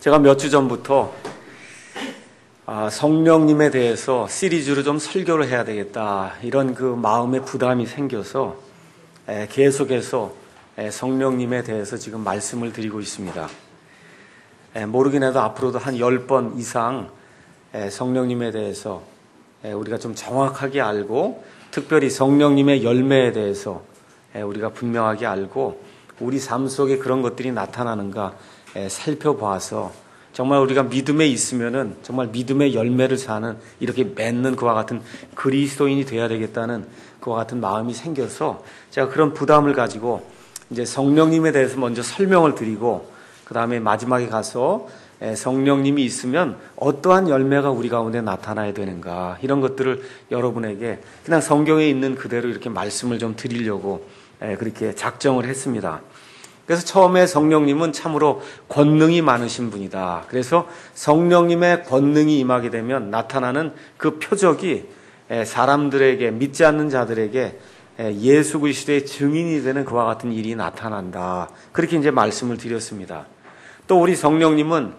제가 몇 주 전부터 성령님에 대해서 시리즈로 좀 설교를 해야 되겠다 이런 그 마음의 부담이 생겨서 계속해서 성령님에 대해서 지금 말씀을 드리고 있습니다. 모르긴 해도 앞으로도 한 10번 이상 성령님에 대해서 우리가 좀 정확하게 알고, 특별히 성령님의 열매에 대해서 우리가 분명하게 알고 우리 삶 속에 그런 것들이 나타나는가 살펴봐서 정말 우리가 믿음에 있으면은 정말 믿음의 열매를 사는, 이렇게 맺는 그와 같은 그리스도인이 되어야 되겠다는 그와 같은 마음이 생겨서 제가 그런 부담을 가지고 이제 성령님에 대해서 먼저 설명을 드리고, 그 다음에 마지막에 가서 성령님이 있으면 어떠한 열매가 우리 가운데 나타나야 되는가, 이런 것들을 여러분에게 그냥 성경에 있는 그대로 이렇게 말씀을 좀 드리려고 그렇게 작정을 했습니다. 그래서 처음에 성령님은 참으로 권능이 많으신 분이다. 그래서 성령님의 권능이 임하게 되면 나타나는 그 표적이 사람들에게, 믿지 않는 자들에게 예수 그리스도의 증인이 되는 그와 같은 일이 나타난다. 그렇게 이제 말씀을 드렸습니다. 또 우리 성령님은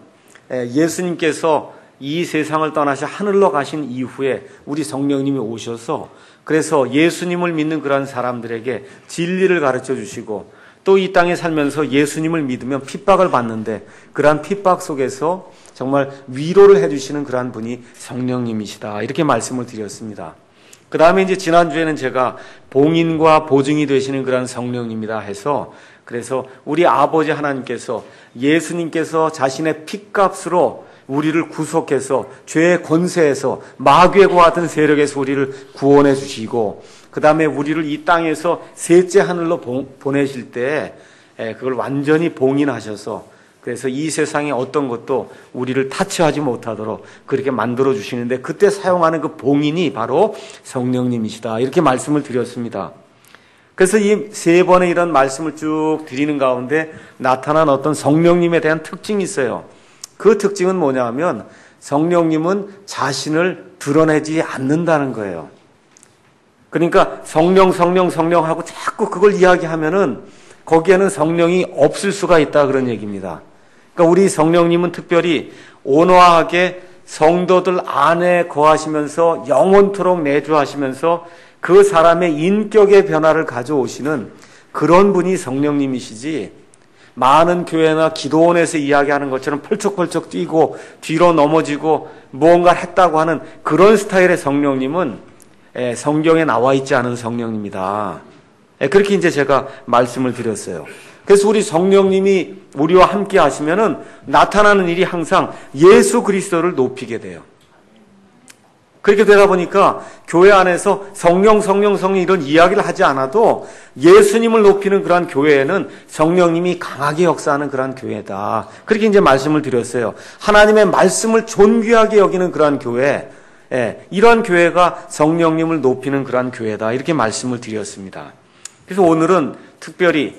예수님께서 이 세상을 떠나셔 하늘로 가신 이후에 우리 성령님이 오셔서 그래서 예수님을 믿는 그런 사람들에게 진리를 가르쳐 주시고, 또 이 땅에 살면서 예수님을 믿으면 핍박을 받는데 그러한 핍박 속에서 정말 위로를 해주시는 그러한 분이 성령님이시다. 이렇게 말씀을 드렸습니다. 그 다음에 이제 지난주에는 제가 봉인과 보증이 되시는 그러한 성령님이다 해서, 그래서 우리 아버지 하나님께서 예수님께서 자신의 피값으로 우리를 구속해서 죄의 권세에서, 마귀와 같은 세력에서 우리를 구원해 주시고, 그 다음에 우리를 이 땅에서 셋째 하늘로 보내실 때 그걸 완전히 봉인하셔서, 그래서 이 세상에 어떤 것도 우리를 타치하지 못하도록 그렇게 만들어 주시는데, 그때 사용하는 그 봉인이 바로 성령님이시다. 이렇게 말씀을 드렸습니다. 그래서 이 세 번의 이런 말씀을 쭉 드리는 가운데 나타난 어떤 성령님에 대한 특징이 있어요. 그 특징은 뭐냐 하면 성령님은 자신을 드러내지 않는다는 거예요. 그러니까 성령 하고 자꾸 그걸 이야기하면은 거기에는 성령이 없을 수가 있다, 그런 얘기입니다. 그러니까 우리 성령님은 특별히 온화하게 성도들 안에 거하시면서 영원토록 내주하시면서 그 사람의 인격의 변화를 가져오시는 그런 분이 성령님이시지, 많은 교회나 기도원에서 이야기하는 것처럼 펄쩍펄쩍 뛰고 뒤로 넘어지고 무언가를 했다고 하는 그런 스타일의 성령님은 성경에 나와 있지 않은 성령님이다. 그렇게 이제 제가 말씀을 드렸어요. 그래서 우리 성령님이 우리와 함께 하시면은 나타나는 일이 항상 예수 그리스도를 높이게 돼요. 그렇게 되다 보니까 교회 안에서 성령 이런 이야기를 하지 않아도 예수님을 높이는 그러한 교회에는 성령님이 강하게 역사하는 그러한 교회다. 그렇게 이제 말씀을 드렸어요. 하나님의 말씀을 존귀하게 여기는 그러한 교회, 이러한 교회가 성령님을 높이는 그러한 교회다. 이렇게 말씀을 드렸습니다. 그래서 오늘은 특별히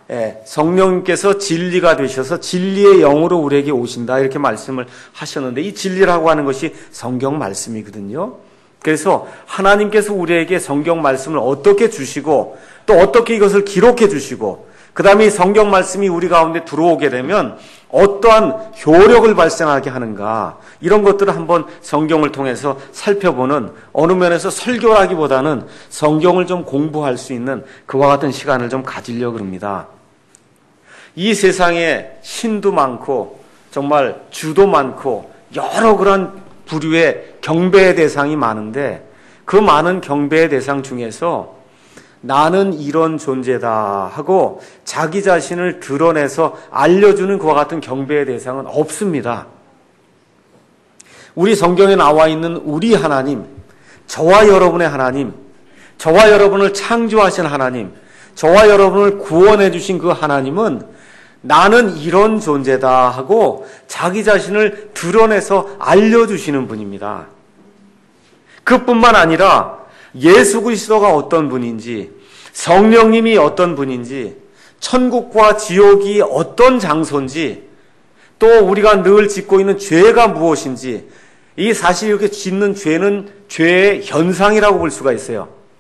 성령님께서 진리가 되셔서 진리의 영으로 우리에게 오신다, 이렇게 말씀을 하셨는데, 이 진리라고 하는 것이 성경 말씀이거든요. 그래서 하나님께서 우리에게 성경 말씀을 어떻게 주시고 또 어떻게 이것을 기록해 주시고, 그 다음에 이 성경 말씀이 우리 가운데 들어오게 되면 어떠한 효력을 발생하게 하는가, 이런 것들을 한번 성경을 통해서 살펴보는, 어느 면에서 설교라기보다는 성경을 좀 공부할 수 있는 그와 같은 시간을 좀 가지려고 합니다. 이 세상에 신도 많고 정말 주도 많고 여러 그런 부류의 경배의 대상이 많은데, 그 많은 경배의 대상 중에서 나는 이런 존재다 하고 자기 자신을 드러내서 알려주는 그와 같은 경배의 대상은 없습니다. 우리 성경에 나와 있는 우리 하나님, 저와 여러분의 하나님, 저와 여러분을 창조하신 하나님, 저와 여러분을 구원해 주신 그 하나님은 나는 이런 존재다 하고 자기 자신을 드러내서 알려주시는 분입니다. 그뿐만 아니라 예수 그리스도가 어떤 분인지, 성령님이 어떤 분인지, 천국과 지옥이 어떤 장소인지, 또 우리가 늘 짓고 있는 죄가 무엇인지, 이 사실 이렇게 짓는 죄는 죄의 현상이라고 볼 수가 있어요.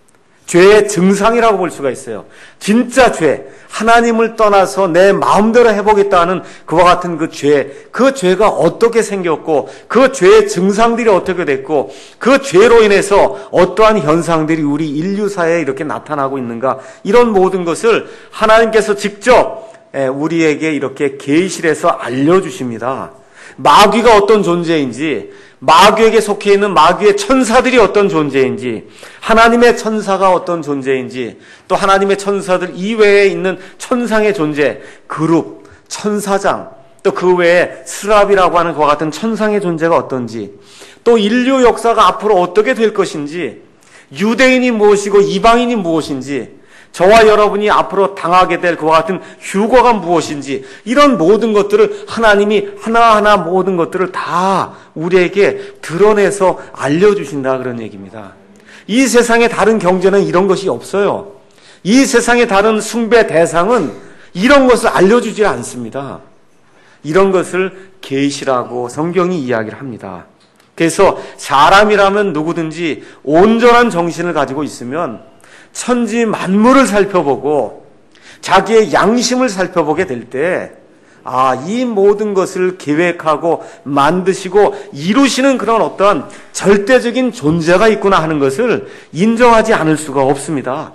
죄의 증상이라고 볼 수가 있어요. 진짜 죄, 하나님을 떠나서 내 마음대로 해보겠다 하는 그와 같은 그 죄가 어떻게 생겼고 그 죄의 증상들이 어떻게 됐고 그 죄로 인해서 어떠한 현상들이 우리 인류사회에 이렇게 나타나고 있는가, 이런 모든 것을 하나님께서 직접 우리에게 이렇게 계시해서 알려주십니다. 마귀가 어떤 존재인지, 마귀에게 속해 있는 마귀의 천사들이 어떤 존재인지, 하나님의 천사가 어떤 존재인지, 또 하나님의 천사들 이외에 있는 천상의 존재, 그룹, 천사장, 또 그 외에 스랍이라고 하는 그와 같은 천상의 존재가 어떤지, 또 인류 역사가 앞으로 어떻게 될 것인지, 유대인이 무엇이고 이방인이 무엇인지, 저와 여러분이 앞으로 당하게 될 그와 같은 휴거가 무엇인지, 이런 모든 것들을 하나님이 하나하나 모든 것들을 다 우리에게 드러내서 알려주신다, 그런 얘기입니다. 이 세상의 다른 경제는 이런 것이 없어요. 이 세상의 다른 숭배 대상은 이런 것을 알려주지 않습니다. 이런 것을 계시라고 성경이 이야기를 합니다. 그래서 사람이라면 누구든지 온전한 정신을 가지고 있으면 천지 만물을 살펴보고 자기의 양심을 살펴보게 될 때, 이 모든 것을 계획하고 만드시고 이루시는 그런 어떤 절대적인 존재가 있구나 하는 것을 인정하지 않을 수가 없습니다.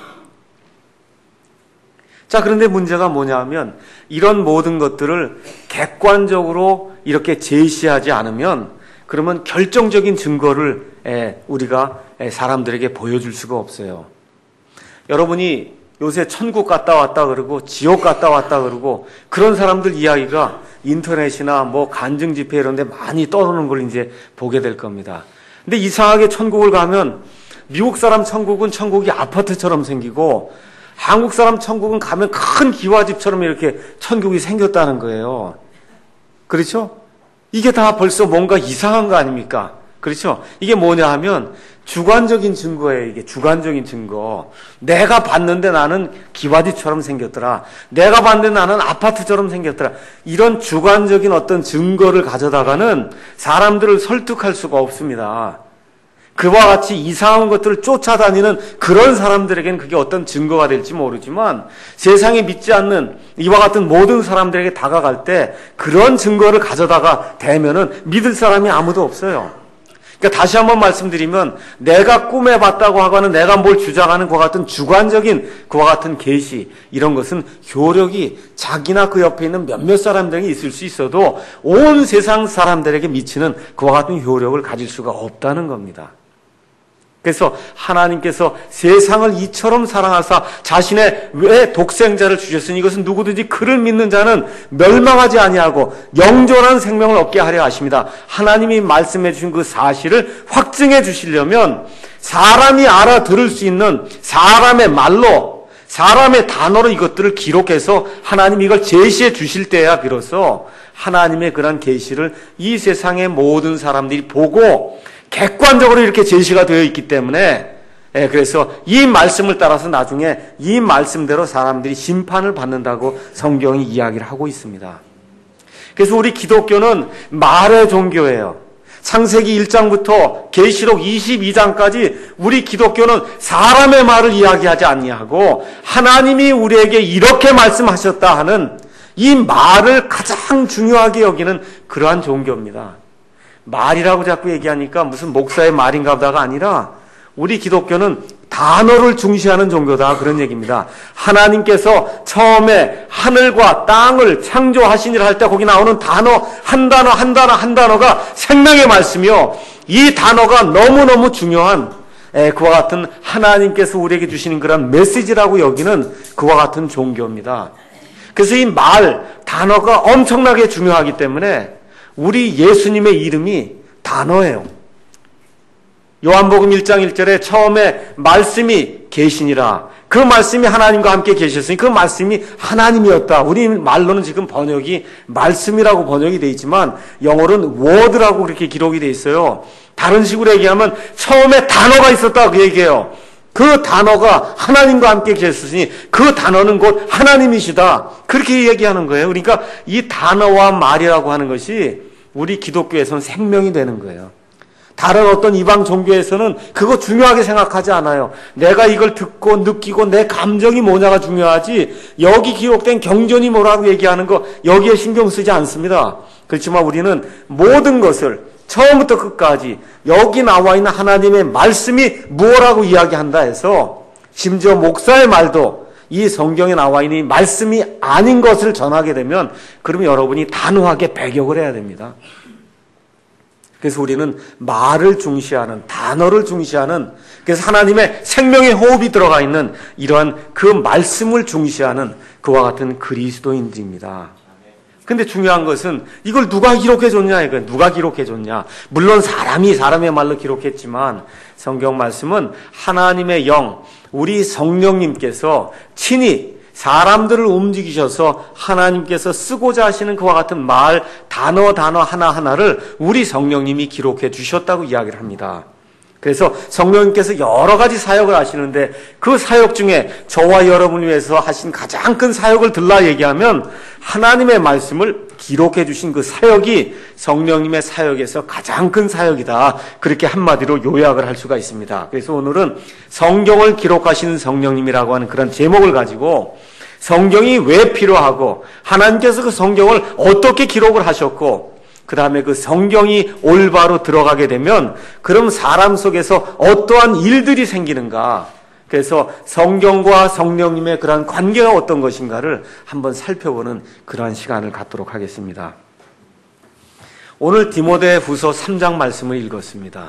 자, 그런데 문제가 뭐냐 하면 이런 모든 것들을 객관적으로 이렇게 제시하지 않으면, 그러면 결정적인 증거를 우리가 사람들에게 보여줄 수가 없어요. 여러분이 요새 천국 갔다 왔다 그러고 지옥 갔다 왔다 그러고 그런 사람들 이야기가 인터넷이나 뭐 간증 집회 이런 데 많이 떠도는 걸 이제 보게 될 겁니다. 근데 이상하게 천국을 가면 미국 사람 천국은 천국이 아파트처럼 생기고 한국 사람 천국은 가면 큰 기와집처럼 이렇게 천국이 생겼다는 거예요. 그렇죠? 이게 다 벌써 뭔가 이상한 거 아닙니까? 그렇죠? 이게 뭐냐 하면 주관적인 증거예요. 이게 주관적인 증거. 내가 봤는데 나는 기와집처럼 생겼더라. 내가 봤는데 나는 아파트처럼 생겼더라. 이런 주관적인 어떤 증거를 가져다가는 사람들을 설득할 수가 없습니다. 그와 같이 이상한 것들을 쫓아다니는 그런 사람들에게는 그게 어떤 증거가 될지 모르지만, 세상에 믿지 않는 이와 같은 모든 사람들에게 다가갈 때 그런 증거를 가져다가 대면은 믿을 사람이 아무도 없어요. 그러니까 다시 한번 말씀드리면, 내가 꿈에 봤다고 하거나 내가 뭘 주장하는 그와 같은 주관적인 그와 같은 계시, 이런 것은 효력이 자기나 그 옆에 있는 몇몇 사람들에게 있을 수 있어도 온 세상 사람들에게 미치는 그와 같은 효력을 가질 수가 없다는 겁니다. 그래서 하나님께서 세상을 이처럼 사랑하사 자신의 왜 독생자를 주셨으니 이것은 누구든지 그를 믿는 자는 멸망하지 아니하고 영존한 생명을 얻게 하려 하십니다. 하나님이 말씀해 주신 그 사실을 확증해 주시려면 사람이 알아들을 수 있는 사람의 말로, 사람의 단어로 이것들을 기록해서 하나님이 이걸 제시해 주실 때야 비로소 하나님의 그런 계시를 이 세상의 모든 사람들이 보고 객관적으로 이렇게 제시가 되어 있기 때문에, 그래서 이 말씀을 따라서 나중에 이 말씀대로 사람들이 심판을 받는다고 성경이 이야기를 하고 있습니다. 그래서 우리 기독교는 말의 종교예요. 창세기 1장부터 계시록 22장까지 우리 기독교는 사람의 말을 이야기하지 아니하고 하나님이 우리에게 이렇게 말씀하셨다 하는 이 말을 가장 중요하게 여기는 그러한 종교입니다. 말이라고 자꾸 얘기하니까 무슨 목사의 말인가 보다가 아니라 우리 기독교는 단어를 중시하는 종교다, 그런 얘기입니다. 하나님께서 처음에 하늘과 땅을 창조하시니라 할 때 거기 나오는 단어 한 단어가 생명의 말씀이요, 이 단어가 너무너무 중요한 그와 같은 하나님께서 우리에게 주시는 그런 메시지라고 여기는 그와 같은 종교입니다. 그래서 이 말, 단어가 엄청나게 중요하기 때문에 우리 예수님의 이름이 단어예요. 요한복음 1장 1절에 처음에 말씀이 계시니라. 그 말씀이 하나님과 함께 계셨으니 그 말씀이 하나님이었다. 우리 말로는 지금 번역이 말씀이라고 번역이 되어 있지만 영어로는 word라고 그렇게 기록이 되어 있어요. 다른 식으로 얘기하면 처음에 단어가 있었다, 그 얘기예요. 그 단어가 하나님과 함께 계셨으니 그 단어는 곧 하나님이시다, 그렇게 얘기하는 거예요. 그러니까 이 단어와 말이라고 하는 것이 우리 기독교에서는 생명이 되는 거예요. 다른 어떤 이방 종교에서는 그거 중요하게 생각하지 않아요. 내가 이걸 듣고 느끼고 내 감정이 뭐냐가 중요하지, 여기 기록된 경전이 뭐라고 얘기하는 거 여기에 신경 쓰지 않습니다. 그렇지만 우리는 모든 것을 처음부터 끝까지 여기 나와 있는 하나님의 말씀이 뭐라고 이야기한다 해서, 심지어 목사의 말도 이 성경에 나와 있는 이 말씀이 아닌 것을 전하게 되면, 그러면 여러분이 단호하게 배격을 해야 됩니다. 그래서 우리는 말을 중시하는, 단어를 중시하는, 그래서 하나님의 생명의 호흡이 들어가 있는 이러한 그 말씀을 중시하는 그와 같은 그리스도인들입니다. 근데 중요한 것은 이걸 누가 기록해 줬냐, 이거 누가 기록해 줬냐. 물론 사람이 사람의 말로 기록했지만 성경 말씀은 하나님의 영, 우리 성령님께서 친히 사람들을 움직이셔서 하나님께서 쓰고자 하시는 그와 같은 말, 단어 하나하나를 우리 성령님이 기록해 주셨다고 이야기를 합니다. 그래서 성령님께서 여러 가지 사역을 하시는데 그 사역 중에 저와 여러분을 위해서 하신 가장 큰 사역을 들라 얘기하면, 하나님의 말씀을 기록해 주신 그 사역이 성령님의 사역에서 가장 큰 사역이다. 그렇게 한마디로 요약을 할 수가 있습니다. 그래서 오늘은 성경을 기록하시는 성령님이라고 하는 그런 제목을 가지고 성경이 왜 필요하고 하나님께서 그 성경을 어떻게 기록을 하셨고, 그 다음에 그 성경이 올바로 들어가게 되면 그럼 사람 속에서 어떠한 일들이 생기는가, 그래서 성경과 성령님의 그러한 관계가 어떤 것인가를 한번 살펴보는 그러한 시간을 갖도록 하겠습니다. 오늘 디모데후서 3장 말씀을 읽었습니다.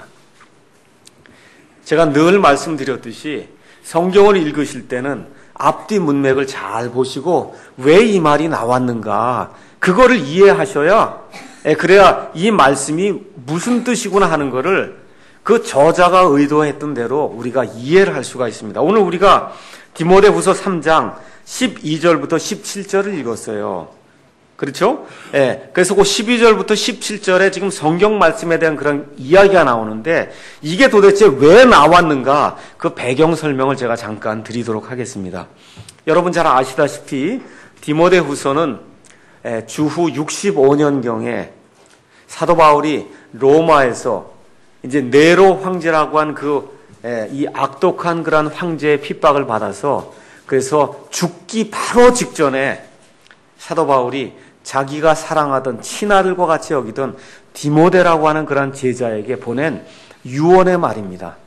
제가 늘 말씀드렸듯이 성경을 읽으실 때는 앞뒤 문맥을 잘 보시고 왜 이 말이 나왔는가, 그거를 이해하셔야, 그래야 이 말씀이 무슨 뜻이구나 하는 거를 그 저자가 의도했던 대로 우리가 이해를 할 수가 있습니다. 오늘 우리가 디모데후서 3장 12절부터 17절을 읽었어요. 그렇죠? 그래서 그 12절부터 17절에 지금 성경 말씀에 대한 그런 이야기가 나오는데, 이게 도대체 왜 나왔는가, 그 배경 설명을 제가 잠깐 드리도록 하겠습니다. 여러분 잘 아시다시피 디모데후서는 주후 65년경에 사도 바울이 로마에서 이제 네로 황제라고 한 이 악독한 그런 황제의 핍박을 받아서, 그래서 죽기 바로 직전에 사도 바울이 자기가 사랑하던 친아들과 같이 여기던 디모데라고 하는 그런 제자에게 보낸 유언의 말입니다.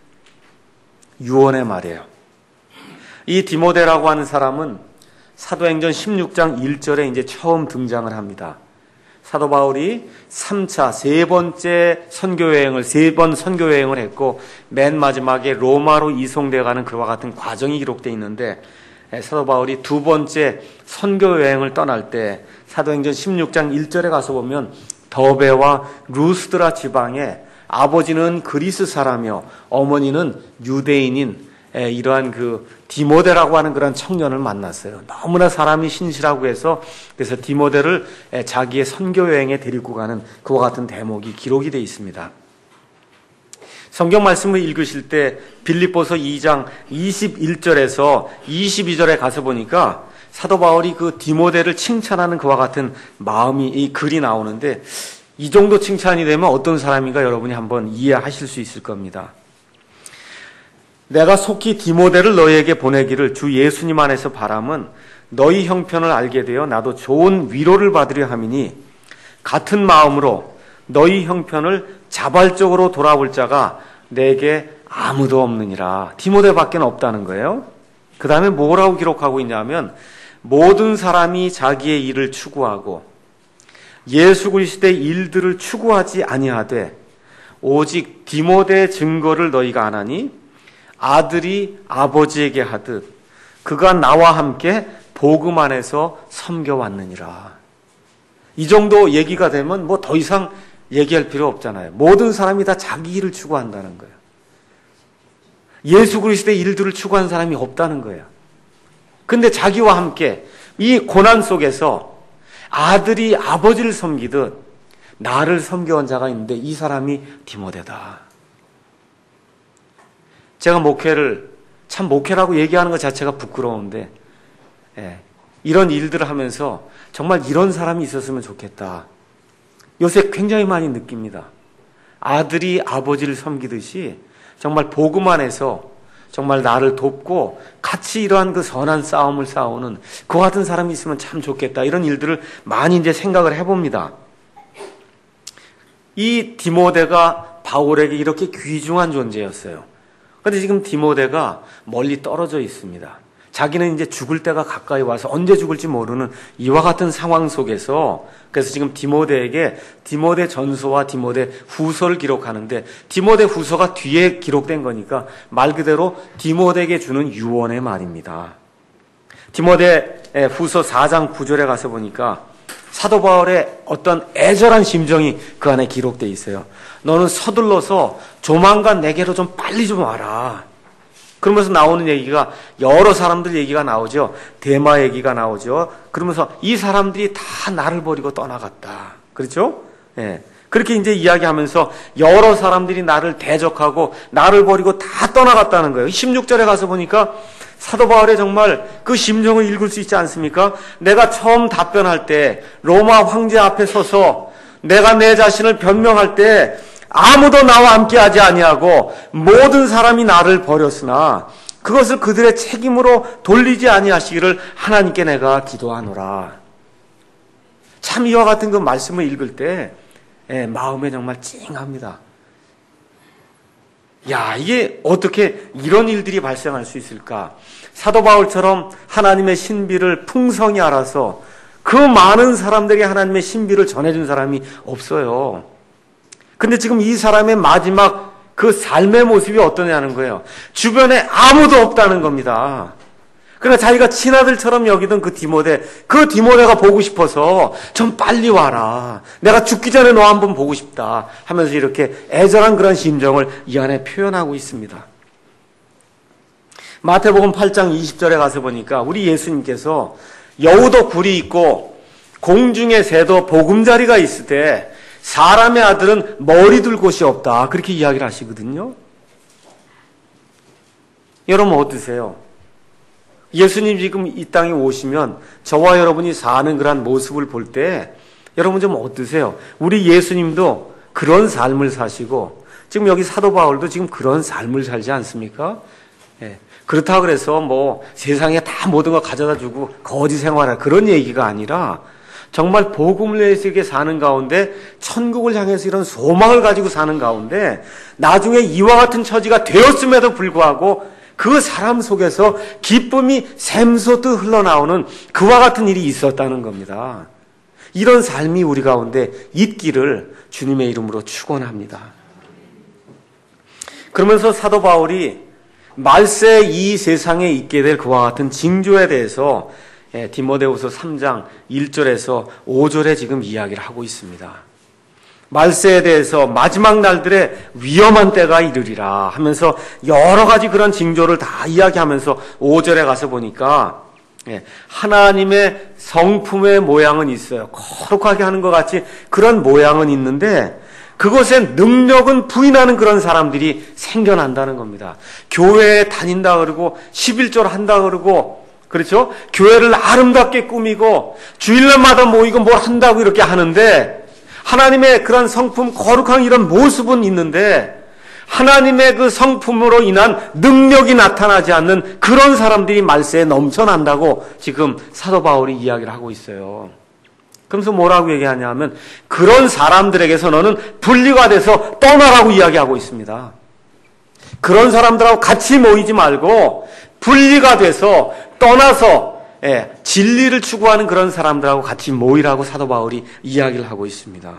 유언의 말이에요. 이 디모데라고 하는 사람은 사도행전 16장 1절에 이제 처음 등장을 합니다. 사도 바울이 3차, 세 번째 선교여행을, 3번 선교여행을 했고, 맨 마지막에 로마로 이송되어 가는 그와 같은 과정이 기록되어 있는데, 사도 바울이 2번째 선교여행을 떠날 때 사도행전 16장 1절에 가서 보면 더베와 루스드라 지방에 아버지는 그리스 사람이요 어머니는 유대인인 이러한 그 디모데라고 하는 그런 청년을 만났어요. 너무나 사람이 신실하고 해서, 그래서 디모데를 자기의 선교 여행에 데리고 가는 그와 같은 대목이 기록이 되어 있습니다. 성경 말씀을 읽으실 때 빌립보서 2장 21절에서 22절에 가서 보니까 사도 바울이 그 디모데를 칭찬하는 그와 같은 마음이, 이 글이 나오는데, 이 정도 칭찬이 되면 어떤 사람인가 여러분이 한번 이해하실 수 있을 겁니다. 내가 속히 디모데를 너희에게 보내기를 주 예수님 안에서 바람은 너희 형편을 알게 되어 나도 좋은 위로를 받으려 함이니, 같은 마음으로 너희 형편을 자발적으로 돌아볼 자가 내게 아무도 없느니라. 디모데밖에 없다는 거예요. 그 다음에 뭐라고 기록하고 있냐면, 모든 사람이 자기의 일을 추구하고 예수 그리스도의 일들을 추구하지 아니하되 오직 디모데의 증거를 너희가 아나니, 아들이 아버지에게 하듯 그가 나와 함께 복음 안에서 섬겨왔느니라. 이 정도 얘기가 되면 뭐 더 이상 얘기할 필요 없잖아요. 모든 사람이 다 자기 일을 추구한다는 거예요. 예수 그리스도의 일들을 추구하는 사람이 없다는 거예요. 근데 자기와 함께 이 고난 속에서 아들이 아버지를 섬기듯 나를 섬겨온 자가 있는데, 이 사람이 디모데다. 제가 목회라고 얘기하는 것 자체가 부끄러운데, 이런 일들을 하면서 정말 이런 사람이 있었으면 좋겠다. 요새 굉장히 많이 느낍니다. 아들이 아버지를 섬기듯이 정말 복음 안에서 정말 나를 돕고 같이 이러한 그 선한 싸움을 싸우는 그와 같은 사람이 있으면 참 좋겠다. 이런 일들을 많이 이제 생각을 해봅니다. 이 디모데가 바울에게 이렇게 귀중한 존재였어요. 그런데 지금 디모데가 멀리 떨어져 있습니다. 자기는 이제 죽을 때가 가까이 와서 언제 죽을지 모르는 이와 같은 상황 속에서 그래서 지금 디모데에게 디모데 전서와 디모데 후서를 기록하는데 디모데 후서가 뒤에 기록된 거니까 말 그대로 디모데에게 주는 유언의 말입니다. 디모데 후서 4장 9절에 가서 보니까 사도 바울의 어떤 애절한 심정이 그 안에 기록되어 있어요. 너는 서둘러서 조만간 내게로 좀 빨리 좀 와라. 그러면서 나오는 얘기가 여러 사람들 얘기가 나오죠. 데마 얘기가 나오죠. 그러면서 이 사람들이 다 나를 버리고 떠나갔다. 그렇죠? 예. 그렇게 이제 이야기하면서 여러 사람들이 나를 대적하고 나를 버리고 다 떠나갔다는 거예요. 16절에 가서 보니까 사도 바울의 정말 그 심정을 읽을 수 있지 않습니까? 내가 처음 답변할 때 로마 황제 앞에 서서 내가 내 자신을 변명할 때 아무도 나와 함께하지 아니하고 모든 사람이 나를 버렸으나 그것을 그들의 책임으로 돌리지 아니하시기를 하나님께 내가 기도하노라. 참 이와 같은 그 말씀을 읽을 때 마음에 정말 찡합니다. 야, 이게 어떻게 이런 일들이 발생할 수 있을까? 사도 바울처럼 하나님의 신비를 풍성히 알아서 그 많은 사람들에게 하나님의 신비를 전해준 사람이 없어요. 근데 지금 이 사람의 마지막 그 삶의 모습이 어떠냐는 거예요. 주변에 아무도 없다는 겁니다. 그러나 자기가 친아들처럼 여기던 그 디모데가 보고 싶어서 좀 빨리 와라. 내가 죽기 전에 너 한번 보고 싶다 하면서 이렇게 애절한 그런 심정을 이 안에 표현하고 있습니다. 마태복음 8장 20절에 가서 보니까 우리 예수님께서 여우도 굴이 있고 공중의 새도 보금자리가 있을 때 사람의 아들은 머리 둘 곳이 없다. 그렇게 이야기를 하시거든요. 여러분 어떠세요? 예수님 지금 이 땅에 오시면 저와 여러분이 사는 그런 모습을 볼 때 여러분 좀 어떠세요? 우리 예수님도 그런 삶을 사시고 지금 여기 사도 바울도 지금 그런 삶을 살지 않습니까? 예. 그렇다고 그래서 뭐 세상에 다 모든 거 가져다 주고 거지 생활할 그런 얘기가 아니라 정말 복음을 위해서 이렇게 사는 가운데 천국을 향해서 이런 소망을 가지고 사는 가운데 나중에 이와 같은 처지가 되었음에도 불구하고 그 사람 속에서 기쁨이 샘솟듯 흘러나오는 그와 같은 일이 있었다는 겁니다. 이런 삶이 우리 가운데 있기를 주님의 이름으로 축원합니다. 그러면서 사도 바울이 말세 이 세상에 있게 될 그와 같은 징조에 대해서 디모데후서 3장 1절에서 5절에 지금 이야기를 하고 있습니다. 말세에 대해서 마지막 날들의 위험한 때가 이르리라 하면서 여러 가지 그런 징조를 다 이야기하면서 5절에 가서 보니까 하나님의 성품의 모양은 있어요. 거룩하게 하는 것 같이 그런 모양은 있는데 그것의 능력은 부인하는 그런 사람들이 생겨난다는 겁니다. 교회에 다닌다 그러고 11절 한다 그러고 그렇죠? 교회를 아름답게 꾸미고 주일날마다 모이고 뭘 한다고 이렇게 하는데 하나님의 그런 성품 거룩한 이런 모습은 있는데 하나님의 그 성품으로 인한 능력이 나타나지 않는 그런 사람들이 말세에 넘쳐난다고 지금 사도 바울이 이야기를 하고 있어요. 그러면서 뭐라고 얘기하냐면 그런 사람들에게서 너는 분리가 돼서 떠나라고 이야기하고 있습니다. 그런 사람들하고 같이 모이지 말고 분리가 돼서 떠나서 진리를 추구하는 그런 사람들하고 같이 모이라고 사도 바울이 이야기를 하고 있습니다.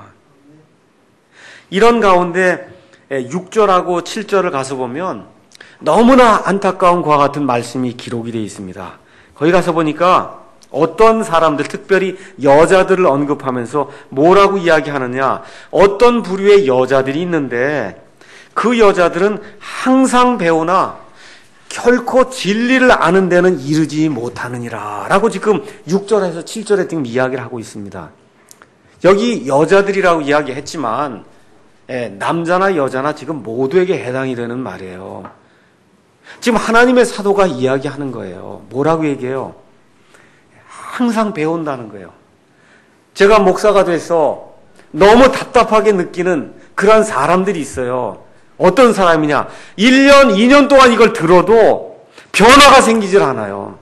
이런 가운데 6절하고 7절을 가서 보면 너무나 안타까운 그와 같은 말씀이 기록이 되어 있습니다. 거기 가서 보니까 어떤 사람들, 특별히 여자들을 언급하면서 뭐라고 이야기하느냐, 어떤 부류의 여자들이 있는데 그 여자들은 항상 배우나 결코 진리를 아는 데는 이르지 못하느니라 라고 지금 6절에서 7절에 지금 이야기를 하고 있습니다. 여기 여자들이라고 이야기했지만 남자나 여자나 지금 모두에게 해당이 되는 말이에요. 지금 하나님의 사도가 이야기하는 거예요. 뭐라고 얘기해요? 항상 배운다는 거예요. 제가 목사가 돼서 너무 답답하게 느끼는 그런 사람들이 있어요. 어떤 사람이냐? 1년, 2년 동안 이걸 들어도 변화가 생기질 않아요.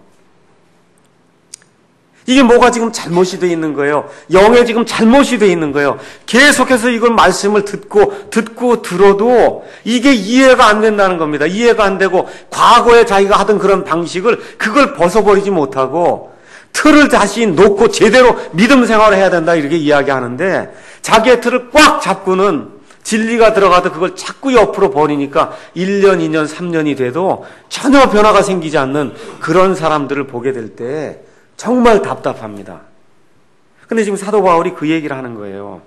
이게 뭐가 지금 잘못이 되어 있는 거예요. 영에 지금 잘못이 되어 있는 거예요. 계속해서 이걸 말씀을 듣고 들어도 이게 이해가 안 된다는 겁니다. 이해가 안 되고 과거에 자기가 하던 그런 방식을 그걸 벗어버리지 못하고 틀을 다시 놓고 제대로 믿음 생활을 해야 된다 이렇게 이야기하는데 자기의 틀을 꽉 잡고는 진리가 들어가도 그걸 자꾸 옆으로 버리니까 1년, 2년, 3년이 돼도 전혀 변화가 생기지 않는 그런 사람들을 보게 될 때 정말 답답합니다. 근데 지금 사도 바울이 그 얘기를 하는 거예요.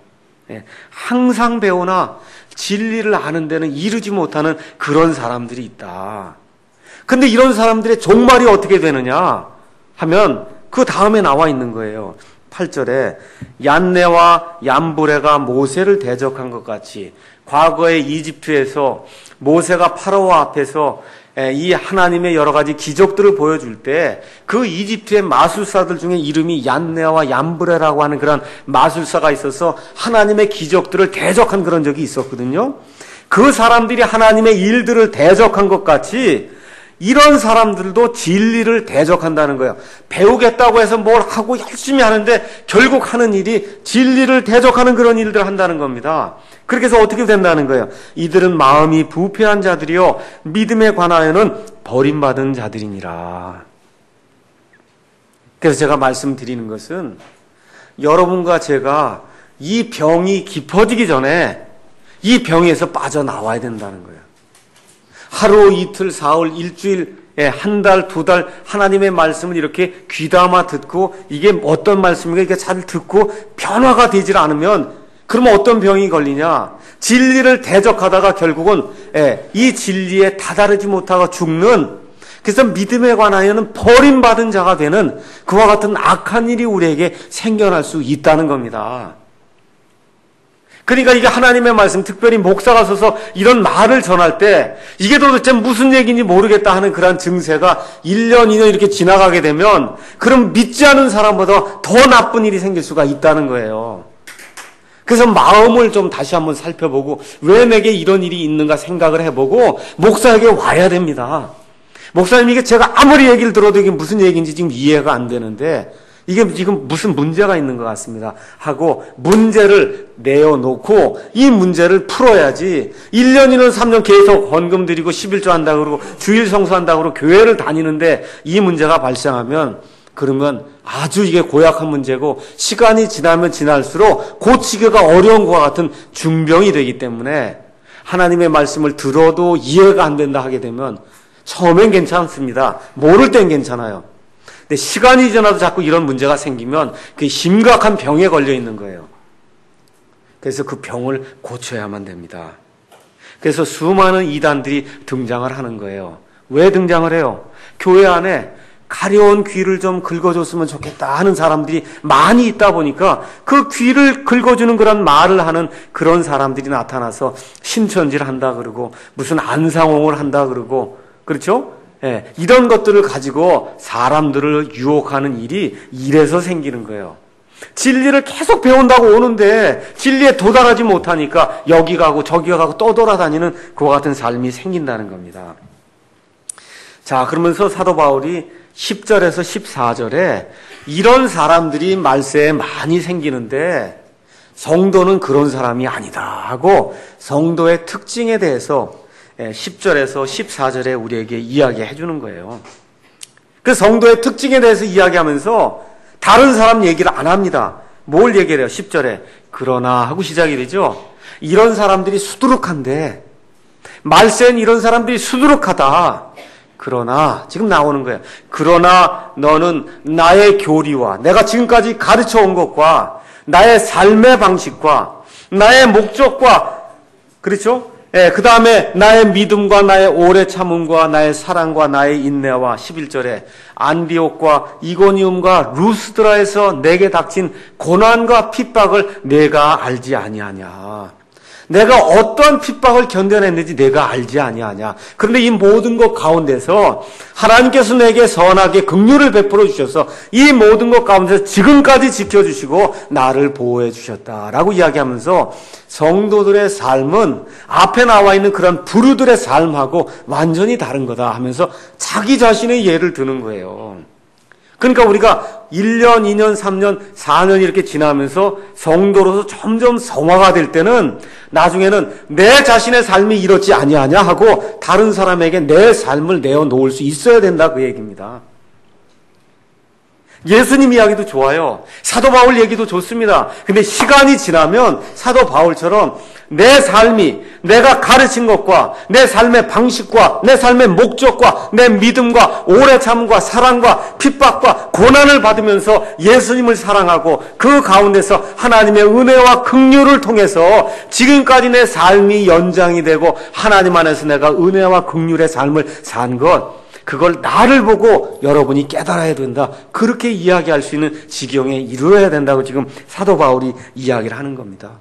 항상 배우나 진리를 아는 데는 이르지 못하는 그런 사람들이 있다. 근데 이런 사람들의 종말이 어떻게 되느냐 하면 그 다음에 나와 있는 거예요. 8절에 얀네와 얀브레가 모세를 대적한 것 같이 과거에 이집트에서 모세가 파라오 앞에서 이 하나님의 여러 가지 기적들을 보여줄 때 그 이집트의 마술사들 중에 이름이 얀네와 얀브레라고 하는 그런 마술사가 있어서 하나님의 기적들을 대적한 그런 적이 있었거든요. 그 사람들이 하나님의 일들을 대적한 것 같이 이런 사람들도 진리를 대적한다는 거예요. 배우겠다고 해서 뭘 하고 열심히 하는데 결국 하는 일이 진리를 대적하는 그런 일들을 한다는 겁니다. 그렇게 해서 어떻게 된다는 거예요? 이들은 마음이 부패한 자들이요 믿음에 관하여는 버림받은 자들이니라. 그래서 제가 말씀드리는 것은 여러분과 제가 이 병이 깊어지기 전에 이 병에서 빠져나와야 된다는 거예요. 하루, 이틀, 사흘, 일주일, 한 달, 두 달 하나님의 말씀을 이렇게 귀담아 듣고 이게 어떤 말씀인가 이렇게 잘 듣고 변화가 되질 않으면 그러면 어떤 병이 걸리냐? 진리를 대적하다가 결국은 이 진리에 다다르지 못하고 죽는 그래서 믿음에 관하여는 버림받은 자가 되는 그와 같은 악한 일이 우리에게 생겨날 수 있다는 겁니다. 그러니까 이게 하나님의 말씀, 특별히 목사가 서서 이런 말을 전할 때 이게 도대체 무슨 얘기인지 모르겠다 하는 그런 증세가 1년, 2년 이렇게 지나가게 되면 그럼 믿지 않은 사람보다 더 나쁜 일이 생길 수가 있다는 거예요. 그래서 마음을 좀 다시 한번 살펴보고 왜 내게 이런 일이 있는가 생각을 해보고 목사에게 와야 됩니다. 목사님 이게 제가 아무리 얘기를 들어도 이게 무슨 얘기인지 지금 이해가 안 되는데 이게 지금 무슨 문제가 있는 것 같습니다 하고 문제를 내어놓고 이 문제를 풀어야지 1년, 2년, 3년 계속 헌금 드리고 11조 한다고 그러고 주일 성수한다고 그러고 교회를 다니는데 이 문제가 발생하면 그러면 아주 이게 고약한 문제고 시간이 지나면 지날수록 고치기가 어려운 것과 같은 중병이 되기 때문에 하나님의 말씀을 들어도 이해가 안 된다 하게 되면 처음엔 괜찮습니다. 모를 땐 괜찮아요. 근데 시간이 지나도 자꾸 이런 문제가 생기면 그게 심각한 병에 걸려 있는 거예요. 그래서 그 병을 고쳐야만 됩니다. 그래서 수많은 이단들이 등장을 하는 거예요. 왜 등장을 해요? 교회 안에 가려운 귀를 좀 긁어줬으면 좋겠다 하는 사람들이 많이 있다 보니까 그 귀를 긁어주는 그런 말을 하는 그런 사람들이 나타나서 신천지를 한다 그러고 무슨 안상홍을 한다 그러고 그렇죠? 이런 것들을 가지고 사람들을 유혹하는 일이 이래서 생기는 거예요. 진리를 계속 배운다고 오는데 진리에 도달하지 못하니까 여기 가고 저기 가고 떠돌아다니는 그와 같은 삶이 생긴다는 겁니다. 자, 그러면서 사도 바울이 10절에서 14절에 이런 사람들이 말세에 많이 생기는데 성도는 그런 사람이 아니다 하고 성도의 특징에 대해서 10절에서 14절에 우리에게 이야기해 주는 거예요. 그 성도의 특징에 대해서 이야기하면서 다른 사람 얘기를 안 합니다. 뭘 얘기를 해요? 10절에 그러나 하고 시작이 되죠. 이런 사람들이 수두룩한데 말세는 이런 사람들이 수두룩하다. 그러나 지금 나오는 거예요. 그러나 너는 나의 교리와 내가 지금까지 가르쳐 온 것과 나의 삶의 방식과 나의 목적과 그렇죠? 그 다음에 나의 믿음과 나의 오래 참음과 나의 사랑과 나의 인내와 11절에 안디옥과 이고니움과 루스드라에서 내게 닥친 고난과 핍박을 내가 알지 아니하냐. 내가 어떠한 핍박을 견뎌냈는지 내가 알지 아니하냐. 그런데 이 모든 것 가운데서 하나님께서 내게 선하게 긍휼을 베풀어 주셔서 이 모든 것 가운데서 지금까지 지켜주시고 나를 보호해 주셨다라고 이야기하면서 성도들의 삶은 앞에 나와 있는 그런 부류들의 삶하고 완전히 다른 거다 하면서 자기 자신의 예를 드는 거예요. 그러니까 우리가 1년, 2년, 3년, 4년 이렇게 지나면서 성도로서 점점 성화가 될 때는 나중에는 내 자신의 삶이 이렇지 아니하냐 하고 다른 사람에게 내 삶을 내어놓을 수 있어야 된다 그 얘기입니다. 예수님 이야기도 좋아요. 사도 바울 얘기도 좋습니다. 근데 시간이 지나면 사도 바울처럼 내 삶이 내가 가르친 것과 내 삶의 방식과 내 삶의 목적과 내 믿음과 오래 참음과 사랑과 핍박과 고난을 받으면서 예수님을 사랑하고 그 가운데서 하나님의 은혜와 긍휼을 통해서 지금까지 내 삶이 연장이 되고 하나님 안에서 내가 은혜와 긍휼의 삶을 산 것, 그걸 나를 보고 여러분이 깨달아야 된다. 그렇게 이야기할 수 있는 지경에 이르러야 된다고 지금 사도 바울이 이야기를 하는 겁니다.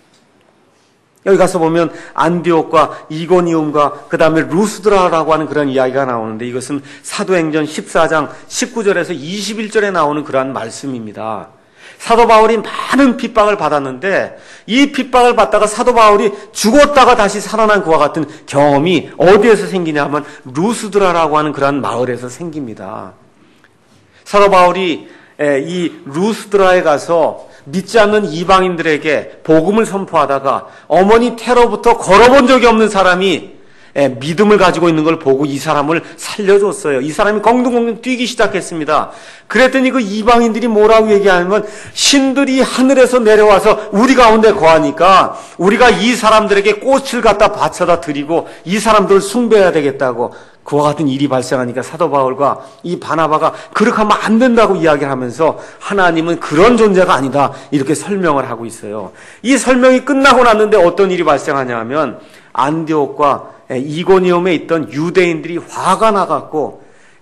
여기 가서 보면 안디옥과 이고니움과 그 다음에 루스드라라고 하는 그런 이야기가 나오는데 이것은 사도행전 14장 19절에서 21절에 나오는 그러한 말씀입니다. 사도 바울이 많은 핍박을 받았는데 이 핍박을 받다가 사도 바울이 죽었다가 다시 살아난 그와 같은 경험이 어디에서 생기냐 하면 루스드라라고 하는 그러한 마을에서 생깁니다. 사도 바울이 이 루스드라에 가서 믿지 않는 이방인들에게 복음을 선포하다가 어머니 테러부터 걸어본 적이 없는 사람이 믿음을 가지고 있는 걸 보고 이 사람을 살려줬어요. 이 사람이 공둥공둥 뛰기 시작했습니다. 그랬더니 그 이방인들이 뭐라고 얘기하면 신들이 하늘에서 내려와서 우리 가운데 거하니까 우리가 이 사람들에게 꽃을 갖다 바쳐다 드리고 이 사람들을 숭배해야 되겠다고 그와 같은 일이 발생하니까 사도 바울과 이 바나바가 그렇게 하면 안 된다고 이야기를 하면서 하나님은 그런 존재가 아니다 이렇게 설명을 하고 있어요. 이 설명이 끝나고 났는데 어떤 일이 발생하냐 하면 안디옥과 이고니움에 있던 유대인들이 화가 나갖고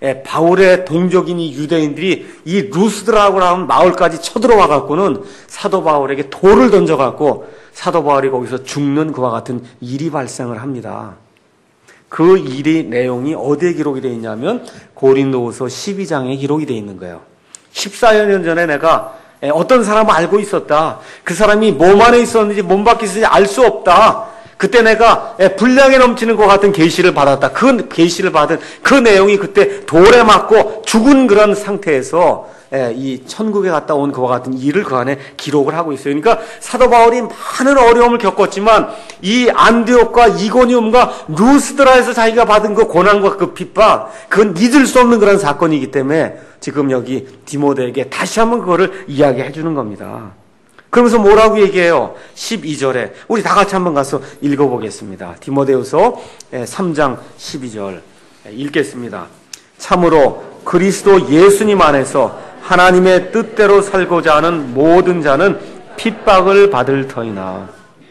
바울의 동족인 이 유대인들이 이 루스드라고 하는 마을까지 쳐들어와 갖고는 사도 바울에게 돌을 던져갖고 사도 바울이 거기서 죽는 그와 같은 일이 발생을 합니다. 그 일의 내용이 어디에 기록이 되어 있냐면 고린도후서 12장에 기록이 되어 있는 거예요. 14년 전에 내가 어떤 사람을 알고 있었다. 그 사람이 몸 안에 있었는지 몸 밖에 있었는지 알 수 없다. 그때 내가 분량에 넘치는 것 같은 계시를 받았다. 그 계시를 받은 그 내용이 그때 돌에 맞고 죽은 그런 상태에서 이 천국에 갔다 온 그와 같은 일을 그 안에 기록을 하고 있어요. 그러니까 사도 바울이 많은 어려움을 겪었지만 이 안디옥과 이고니움과 루스드라에서 자기가 받은 그 고난과 그 핍박, 그건 잊을 수 없는 그런 사건이기 때문에 지금 여기 디모데에게 다시 한번 그거를 이야기해 주는 겁니다. 그러면서 뭐라고 얘기해요? 12절에 우리 다 같이 한번 가서 읽어보겠습니다. 디모데후서 3장 12절 읽겠습니다. 참으로 그리스도 예수님 안에서 하나님의 뜻대로 살고자 하는 모든 자는 핍박을 받을 터이나.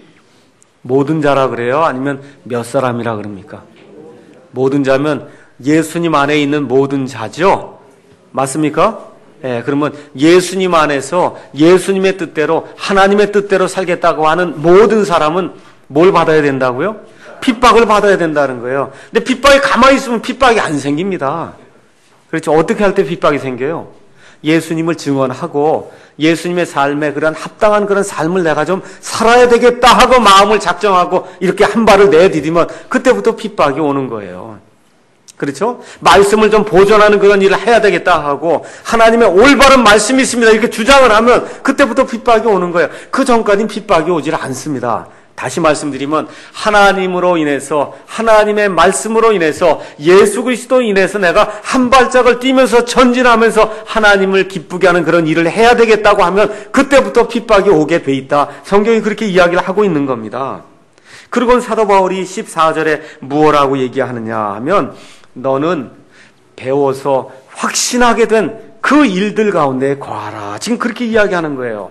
모든 자라 그래요? 아니면 몇 사람이라 그럽니까? 모든 자면 예수님 안에 있는 모든 자죠? 맞습니까? 그러면 예수님 안에서 예수님의 뜻대로 하나님의 뜻대로 살겠다고 하는 모든 사람은 뭘 받아야 된다고요? 핍박을 받아야 된다는 거예요. 근데 핍박이 가만히 있으면 핍박이 안 생깁니다. 그렇죠? 어떻게 할 때 핍박이 생겨요? 예수님을 증언하고 예수님의 삶에 그런 합당한 그런 삶을 내가 좀 살아야 되겠다 하고 마음을 작정하고 이렇게 한 발을 내디디면 그때부터 핍박이 오는 거예요. 그렇죠? 말씀을 좀 보존하는 그런 일을 해야 되겠다 하고 하나님의 올바른 말씀이 있습니다 이렇게 주장을 하면 그때부터 핍박이 오는 거예요. 그 전까지는 핍박이 오질 않습니다. 다시 말씀드리면 하나님으로 인해서 하나님의 말씀으로 인해서 예수 그리스도로 인해서 내가 한 발짝을 뛰면서 전진하면서 하나님을 기쁘게 하는 그런 일을 해야 되겠다고 하면 그때부터 핍박이 오게 돼 있다. 성경이 그렇게 이야기를 하고 있는 겁니다. 그리고 사도 바울이 14절에 무엇라고 얘기하느냐 하면 너는 배워서 확신하게 된 그 일들 가운데 거하라. 지금 그렇게 이야기하는 거예요.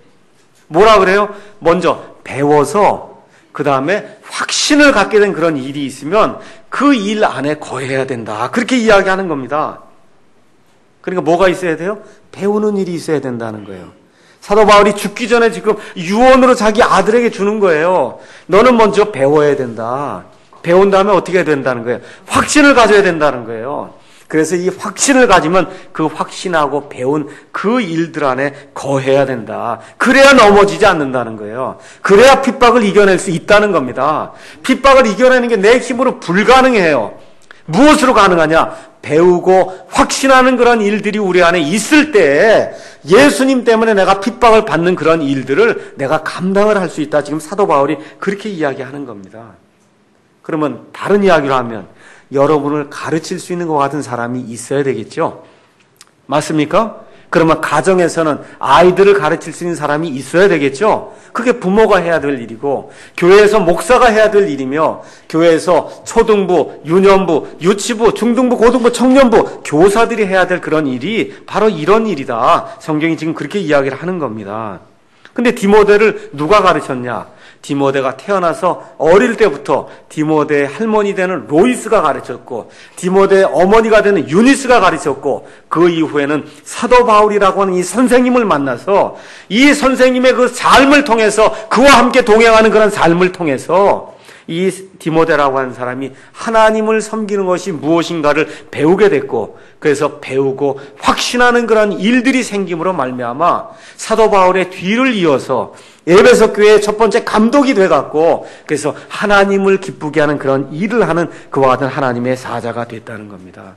뭐라 그래요? 먼저 배워서 그 다음에 확신을 갖게 된 그런 일이 있으면 그 일 안에 거해야 된다. 그렇게 이야기하는 겁니다. 그러니까 뭐가 있어야 돼요? 배우는 일이 있어야 된다는 거예요. 사도 바울이 죽기 전에 지금 유언으로 자기 아들에게 주는 거예요. 너는 먼저 배워야 된다. 배운 다음에 어떻게 해야 된다는 거예요? 확신을 가져야 된다는 거예요. 그래서 이 확신을 가지면 그 확신하고 배운 그 일들 안에 거해야 된다. 그래야 넘어지지 않는다는 거예요. 그래야 핍박을 이겨낼 수 있다는 겁니다. 핍박을 이겨내는 게 내 힘으로 불가능해요. 무엇으로 가능하냐? 배우고 확신하는 그런 일들이 우리 안에 있을 때 예수님 때문에 내가 핍박을 받는 그런 일들을 내가 감당을 할 수 있다. 지금 사도 바울이 그렇게 이야기하는 겁니다. 그러면 다른 이야기로 하면 여러분을 가르칠 수 있는 것 같은 사람이 있어야 되겠죠? 맞습니까? 그러면 가정에서는 아이들을 가르칠 수 있는 사람이 있어야 되겠죠? 그게 부모가 해야 될 일이고 교회에서 목사가 해야 될 일이며 교회에서 초등부, 유년부, 유치부, 중등부, 고등부, 청년부 교사들이 해야 될 그런 일이 바로 이런 일이다. 성경이 지금 그렇게 이야기를 하는 겁니다. 근데 디모데를 누가 가르쳤냐? 디모데가 태어나서 어릴 때부터 디모데의 할머니 되는 로이스가 가르쳤고 디모데의 어머니가 되는 유니스가 가르쳤고 그 이후에는 사도 바울이라고 하는 이 선생님을 만나서 이 선생님의 그 삶을 통해서 그와 함께 동행하는 그런 삶을 통해서 이 디모데라고 하는 사람이 하나님을 섬기는 것이 무엇인가를 배우게 됐고 그래서 배우고 확신하는 그런 일들이 생김으로 말미암아 사도 바울의 뒤를 이어서 에베소 교회의 첫 번째 감독이 돼갖고 그래서 하나님을 기쁘게 하는 그런 일을 하는 그와 같은 하나님의 사자가 됐다는 겁니다.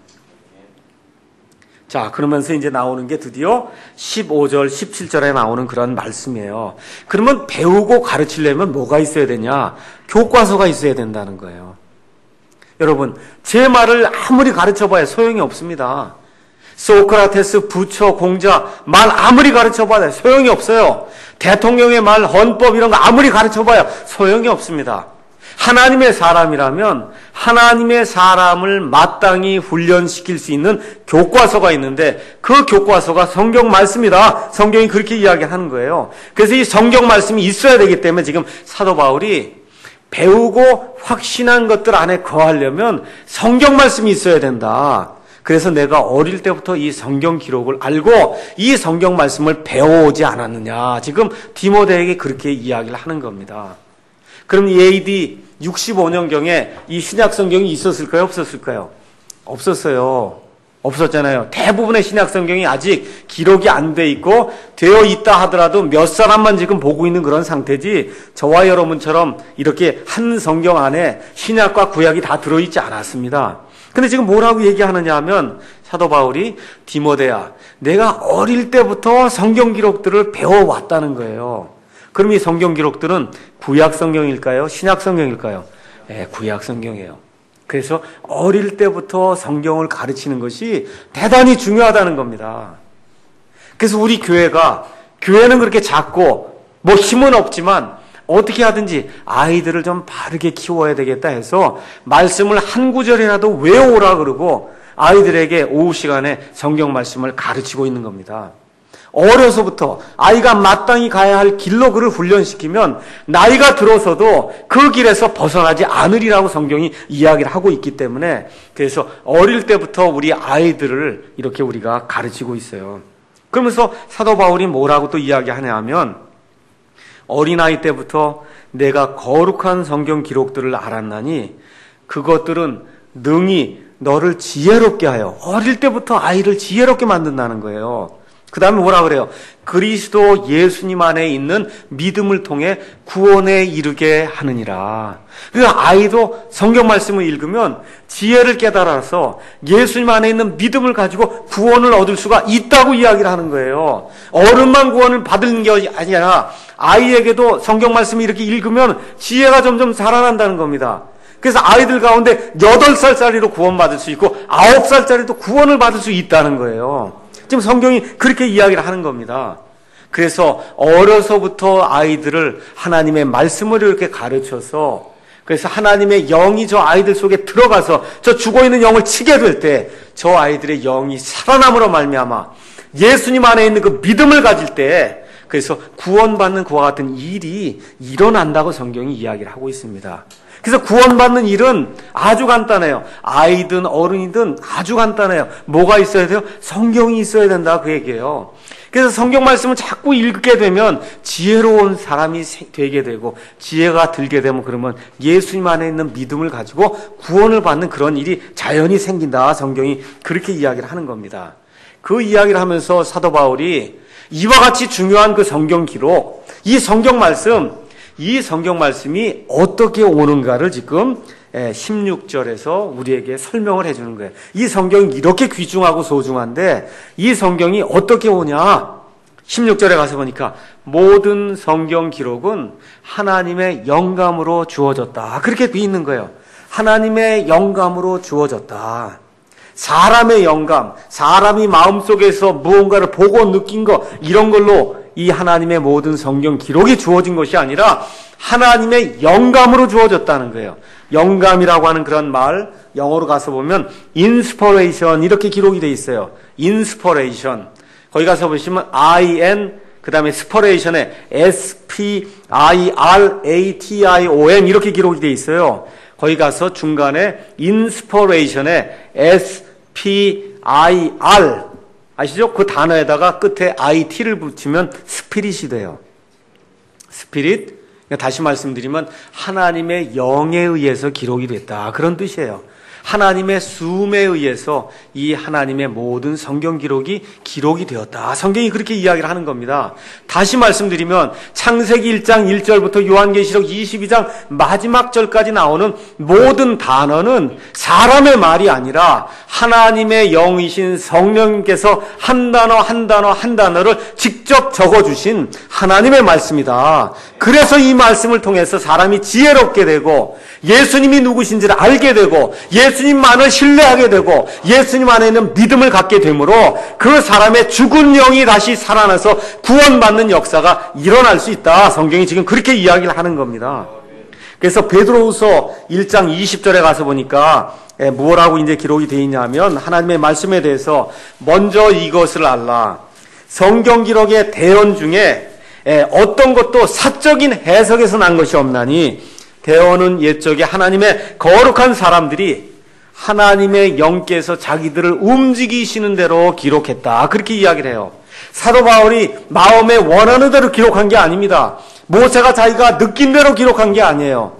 자, 그러면서 이제 나오는 게 드디어 15절, 17절에 나오는 그런 말씀이에요. 그러면 배우고 가르치려면 뭐가 있어야 되냐? 교과서가 있어야 된다는 거예요. 여러분, 제 말을 아무리 가르쳐봐야 소용이 없습니다. 소크라테스, 부처, 공자 말 아무리 가르쳐봐야 소용이 없어요. 대통령의 말, 헌법 이런 거 아무리 가르쳐봐야 소용이 없습니다. 하나님의 사람이라면 하나님의 사람을 마땅히 훈련시킬 수 있는 교과서가 있는데 그 교과서가 성경 말씀이다. 성경이 그렇게 이야기하는 거예요. 그래서 이 성경 말씀이 있어야 되기 때문에 지금 사도 바울이 배우고 확신한 것들 안에 거하려면 성경 말씀이 있어야 된다. 그래서 내가 어릴 때부터 이 성경 기록을 알고 이 성경 말씀을 배워오지 않았느냐. 지금 디모데에게 그렇게 이야기를 하는 겁니다. 그럼 AD 65년경에 이 신약 성경이 있었을까요? 없었을까요? 없었어요. 없었잖아요. 대부분의 신약 성경이 아직 기록이 안 돼 있고 되어 있다 하더라도 몇 사람만 지금 보고 있는 그런 상태지 저와 여러분처럼 이렇게 한 성경 안에 신약과 구약이 다 들어있지 않았습니다. 근데 지금 뭐라고 얘기하느냐 하면 사도 바울이 디모데야, 내가 어릴 때부터 성경 기록들을 배워왔다는 거예요. 그럼 이 성경 기록들은 구약 성경일까요? 신약 성경일까요? 네, 구약 성경이에요. 그래서 어릴 때부터 성경을 가르치는 것이 대단히 중요하다는 겁니다. 그래서 우리 교회는 그렇게 작고 뭐 힘은 없지만 어떻게 하든지 아이들을 좀 바르게 키워야 되겠다 해서 말씀을 한 구절이라도 외워오라 그러고 아이들에게 오후 시간에 성경 말씀을 가르치고 있는 겁니다. 어려서부터 아이가 마땅히 가야 할 길로 그를 훈련시키면 나이가 들어서도 그 길에서 벗어나지 않으리라고 성경이 이야기를 하고 있기 때문에 그래서 어릴 때부터 우리 아이들을 이렇게 우리가 가르치고 있어요. 그러면서 사도 바울이 뭐라고 또 이야기하냐 하면 어린아이 때부터 내가 거룩한 성경 기록들을 알았나니 그것들은 능히 너를 지혜롭게 하여 어릴 때부터 아이를 지혜롭게 만든다는 거예요. 그 다음에 뭐라 그래요? 그리스도 예수님 안에 있는 믿음을 통해 구원에 이르게 하느니라. 그 아이도 성경 말씀을 읽으면 지혜를 깨달아서 예수님 안에 있는 믿음을 가지고 구원을 얻을 수가 있다고 이야기를 하는 거예요. 어른만 구원을 받는 게 아니라 아이에게도 성경 말씀을 이렇게 읽으면 지혜가 점점 자라난다는 겁니다. 그래서 아이들 가운데 8살짜리로 구원받을 수 있고 9살짜리도 구원을 받을 수 있다는 거예요. 지금 성경이 그렇게 이야기를 하는 겁니다. 그래서 어려서부터 아이들을 하나님의 말씀을 이렇게 가르쳐서 그래서 하나님의 영이 저 아이들 속에 들어가서 저 죽어있는 영을 치게 될 때 저 아이들의 영이 살아남으로 말미암아 예수님 안에 있는 그 믿음을 가질 때 그래서 구원받는 그와 같은 일이 일어난다고 성경이 이야기를 하고 있습니다. 그래서 구원받는 일은 아주 간단해요. 아이든 어른이든 아주 간단해요. 뭐가 있어야 돼요? 성경이 있어야 된다 그 얘기예요. 그래서 성경 말씀을 자꾸 읽게 되면 지혜로운 사람이 되게 되고 지혜가 들게 되면 그러면 예수님 안에 있는 믿음을 가지고 구원을 받는 그런 일이 자연히 생긴다. 성경이 그렇게 이야기를 하는 겁니다. 그 이야기를 하면서 사도 바울이 이와 같이 중요한 그 성경 기록, 이 성경 말씀이 어떻게 오는가를 지금 16절에서 우리에게 설명을 해주는 거예요. 이 성경이 이렇게 귀중하고 소중한데 이 성경이 어떻게 오냐? 16절에 가서 보니까 모든 성경 기록은 하나님의 영감으로 주어졌다. 그렇게 돼 있는 거예요. 하나님의 영감으로 주어졌다. 사람의 영감, 사람이 마음속에서 무언가를 보고 느낀 거 이런 걸로 이 하나님의 모든 성경 기록이 주어진 것이 아니라 하나님의 영감으로 주어졌다는 거예요. 영감이라고 하는 그런 말, 영어로 가서 보면 inspiration 이렇게 기록이 돼 있어요. inspiration. 거기 가서 보시면 in 그 다음에 spiration에 spiration 이렇게 기록이 돼 있어요. 거기 가서 중간에 inspiration에 spir 아시죠? 그 단어에다가 끝에 it를 붙이면 스피릿이 돼요. 스피릿. 다시 말씀드리면 하나님의 영에 의해서 기록이 됐다. 그런 뜻이에요. 하나님의 숨에 의해서 이 하나님의 모든 성경 기록이 되었다. 성경이 그렇게 이야기를 하는 겁니다. 다시 말씀드리면 창세기 1장 1절부터 요한계시록 22장 마지막 절까지 나오는 모든 단어는 사람의 말이 아니라 하나님의 영이신 성령님께서 한 단어 한 단어를 직접 적어주신 하나님의 말씀이다. 그래서 이 말씀을 통해서 사람이 지혜롭게 되고 예수님이 누구신지를 알게 되고 예수님만을 신뢰하게 되고 예수님 안에 있는 믿음을 갖게 되므로 그 사람의 죽은 영이 다시 살아나서 구원받는 역사가 일어날 수 있다. 성경이 지금 그렇게 이야기를 하는 겁니다. 그래서 베드로후서 1장 20절에 가서 보니까 뭐라고 이제 기록이 되어 있냐면 하나님의 말씀에 대해서 먼저 이것을 알라. 성경 기록의 대언 중에 어떤 것도 사적인 해석에서 난 것이 없나니 대언은 옛적에 하나님의 거룩한 사람들이 하나님의 영께서 자기들을 움직이시는 대로 기록했다. 그렇게 이야기를 해요. 사도 바울이 마음에 원하는 대로 기록한 게 아닙니다. 모세가 자기가 느낀 대로 기록한 게 아니에요.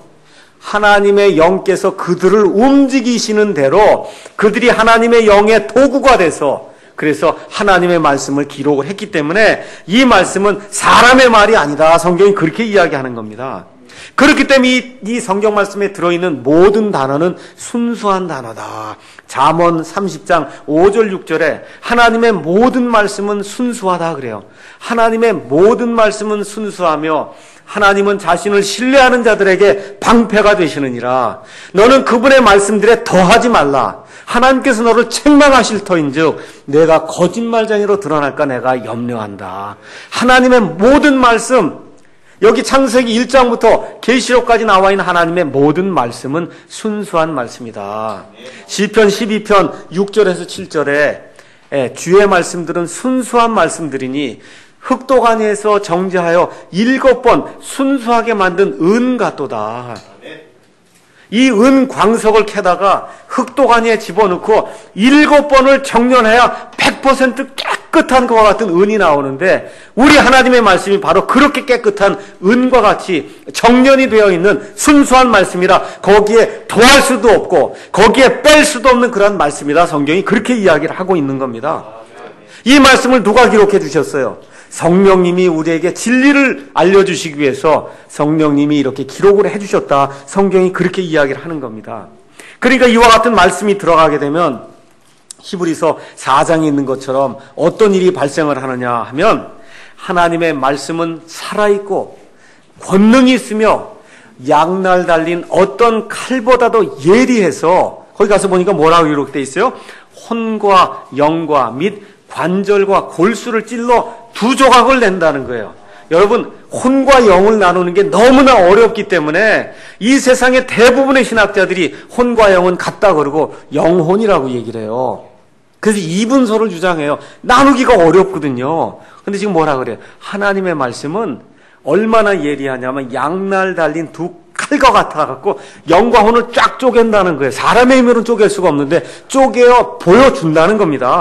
하나님의 영께서 그들을 움직이시는 대로 그들이 하나님의 영의 도구가 돼서 그래서 하나님의 말씀을 기록을 했기 때문에 이 말씀은 사람의 말이 아니다. 성경이 그렇게 이야기하는 겁니다. 그렇기 때문에 이 성경 말씀에 들어있는 모든 단어는 순수한 단어다. 잠언 30장 5절 6절에 하나님의 모든 말씀은 순수하다 그래요. 하나님의 모든 말씀은 순수하며 하나님은 자신을 신뢰하는 자들에게 방패가 되시느니라. 너는 그분의 말씀들에 더하지 말라. 하나님께서 너를 책망하실 터인즉 내가 거짓말쟁이로 드러날까 내가 염려한다. 하나님의 모든 말씀, 여기 창세기 1장부터 계시록까지 나와 있는 하나님의 모든 말씀은 순수한 말씀이다. 시편 12편 6절에서 7절에 주의 말씀들은 순수한 말씀들이니 흑도가니에서 정제하여 7번 순수하게 만든 은 같도다. 이 은 광석을 캐다가 흑도가니에 집어넣고 7번을 정련해야 100% 깨끗한 것과 같은 은이 나오는데 우리 하나님의 말씀이 바로 그렇게 깨끗한 은과 같이 정련이 되어 있는 순수한 말씀이라 거기에 더할 수도 없고 거기에 뺄 수도 없는 그런 말씀이다. 성경이 그렇게 이야기를 하고 있는 겁니다. 이 말씀을 누가 기록해 주셨어요? 성령님이 우리에게 진리를 알려주시기 위해서 성령님이 이렇게 기록을 해주셨다. 성경이 그렇게 이야기를 하는 겁니다. 그러니까 이와 같은 말씀이 들어가게 되면 히브리서 4장에 있는 것처럼 어떤 일이 발생을 하느냐 하면 하나님의 말씀은 살아있고 권능이 있으며 양날 달린 어떤 칼보다도 예리해서 거기 가서 보니까 뭐라고 기록되어 있어요? 혼과 영과 및 관절과 골수를 찔러 두 조각을 낸다는 거예요. 여러분, 혼과 영을 나누는 게 너무나 어렵기 때문에 이 세상의 대부분의 신학자들이 혼과 영은 같다 그러고 영혼이라고 얘기를 해요. 그래서 이분서를 주장해요. 나누기가 어렵거든요. 근데 지금 뭐라 그래요? 하나님의 말씀은 얼마나 예리하냐면 양날 달린 두 칼과 같아갖고 영과 혼을 쫙 쪼갠다는 거예요. 사람의 힘으로는 쪼갤 수가 없는데 쪼개어 보여준다는 겁니다.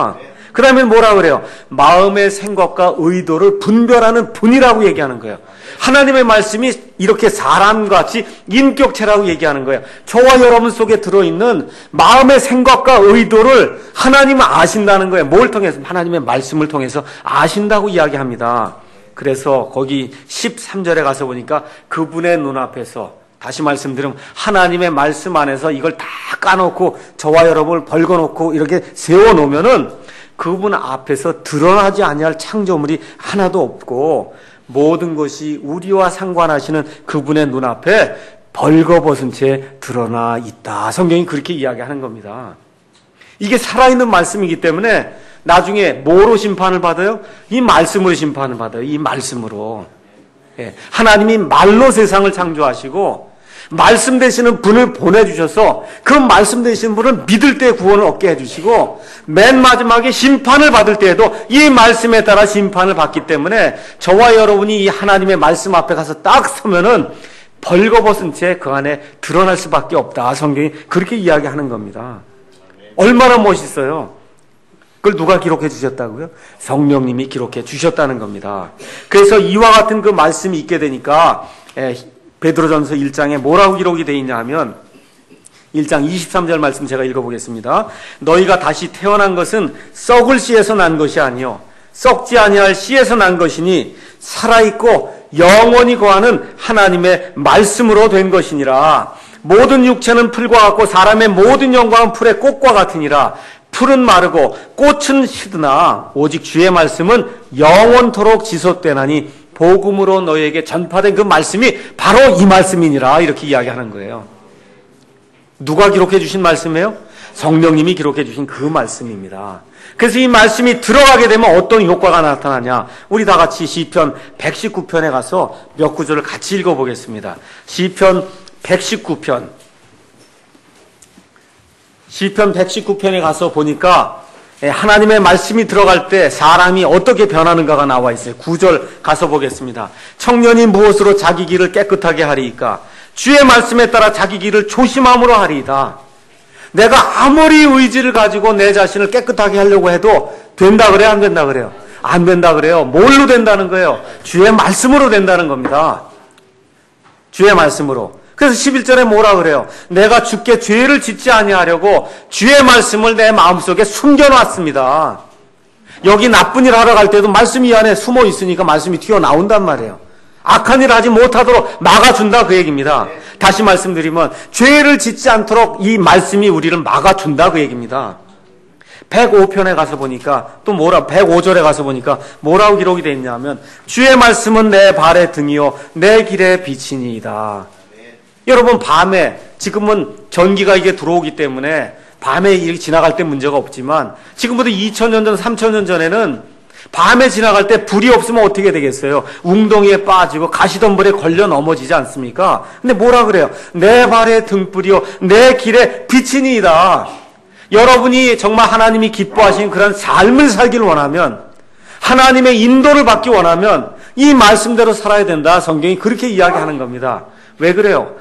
그 다음에 뭐라 그래요? 마음의 생각과 의도를 분별하는 분이라고 얘기하는 거예요. 하나님의 말씀이 이렇게 사람같이 인격체라고 얘기하는 거예요. 저와 여러분 속에 들어있는 마음의 생각과 의도를 하나님은 아신다는 거예요. 뭘 통해서? 하나님의 말씀을 통해서 아신다고 이야기합니다. 그래서 거기 13절에 가서 보니까 그분의 눈앞에서, 다시 말씀드리면 하나님의 말씀 안에서 이걸 다 까놓고 저와 여러분을 벌거놓고 이렇게 세워놓으면은 그분 앞에서 드러나지 아니할 창조물이 하나도 없고 모든 것이 우리와 상관하시는 그분의 눈앞에 벌거벗은 채 드러나 있다. 성경이 그렇게 이야기하는 겁니다. 이게 살아있는 말씀이기 때문에 나중에 뭐로 심판을 받아요? 이 말씀으로 심판을 받아요. 이 말씀으로. 하나님이 말로 세상을 창조하시고 말씀 되시는 분을 보내주셔서 그 말씀 되시는 분을 믿을 때 구원을 얻게 해주시고 맨 마지막에 심판을 받을 때에도 이 말씀에 따라 심판을 받기 때문에 저와 여러분이 이 하나님의 말씀 앞에 가서 딱 서면은 벌거벗은 채 그 안에 드러날 수밖에 없다. 성경이 그렇게 이야기하는 겁니다. 얼마나 멋있어요. 그걸 누가 기록해 주셨다고요? 성령님이 기록해 주셨다는 겁니다. 그래서 이와 같은 그 말씀이 있게 되니까 베드로전서 1장에 뭐라고 기록이 되어 있냐 하면 1장 23절 말씀 제가 읽어보겠습니다. 너희가 다시 태어난 것은 썩을 씨에서 난 것이 아니요 썩지 아니할 씨에서 난 것이니 살아있고 영원히 거하는 하나님의 말씀으로 된 것이니라. 모든 육체는 풀과 같고 사람의 모든 영광은 풀의 꽃과 같으니라. 풀은 마르고 꽃은 시드나 오직 주의 말씀은 영원토록 지속되나니 복음으로 너희에게 전파된 그 말씀이 바로 이 말씀이니라. 이렇게 이야기하는 거예요. 누가 기록해 주신 말씀이에요? 성령님이 기록해 주신 그 말씀입니다. 그래서 이 말씀이 들어가게 되면 어떤 효과가 나타나냐? 우리 다 같이 시편 119편에 가서 몇 구절을 같이 읽어보겠습니다. 시편 119편에 가서 보니까 하나님의 말씀이 들어갈 때 사람이 어떻게 변하는가가 나와 있어요. 9절 가서 보겠습니다. 청년이 무엇으로 자기 길을 깨끗하게 하리이까? 주의 말씀에 따라 자기 길을 조심함으로 하리이다. 내가 아무리 의지를 가지고 내 자신을 깨끗하게 하려고 해도 된다 그래요? 안 된다 그래요? 안 된다 그래요. 뭘로 된다는 거예요? 주의 말씀으로 된다는 겁니다. 주의 말씀으로. 그래서 11절에 뭐라 그래요? 내가 주께 죄를 짓지 아니하려고 주의 말씀을 내 마음속에 숨겨놨습니다. 여기 나쁜 일 하러 갈 때도 말씀이 이 안에 숨어 있으니까 말씀이 튀어나온단 말이에요. 악한 일 하지 못하도록 막아준다 그 얘기입니다. 다시 말씀드리면 죄를 짓지 않도록 이 말씀이 우리를 막아준다 그 얘기입니다. 105편에 가서 보니까 또 105절에 가서 보니까 뭐라고 기록이 되어 있냐면 주의 말씀은 내 발의 등이요 내 길의 빛이니이다. 여러분 밤에 지금은 전기가 이게 들어오기 때문에 밤에 이렇게 지나갈 때 문제가 없지만 지금부터 2000년 전 3000년 전에는 밤에 지나갈 때 불이 없으면 어떻게 되겠어요? 웅덩이에 빠지고 가시덤불에 걸려 넘어지지 않습니까? 근데 뭐라 그래요? 내 발의 등불이요 내 길의 빛이니이다. 여러분이 정말 하나님이 기뻐하시는 그런 삶을 살기를 원하면 하나님의 인도를 받기 원하면 이 말씀대로 살아야 된다. 성경이 그렇게 이야기하는 겁니다. 왜 그래요?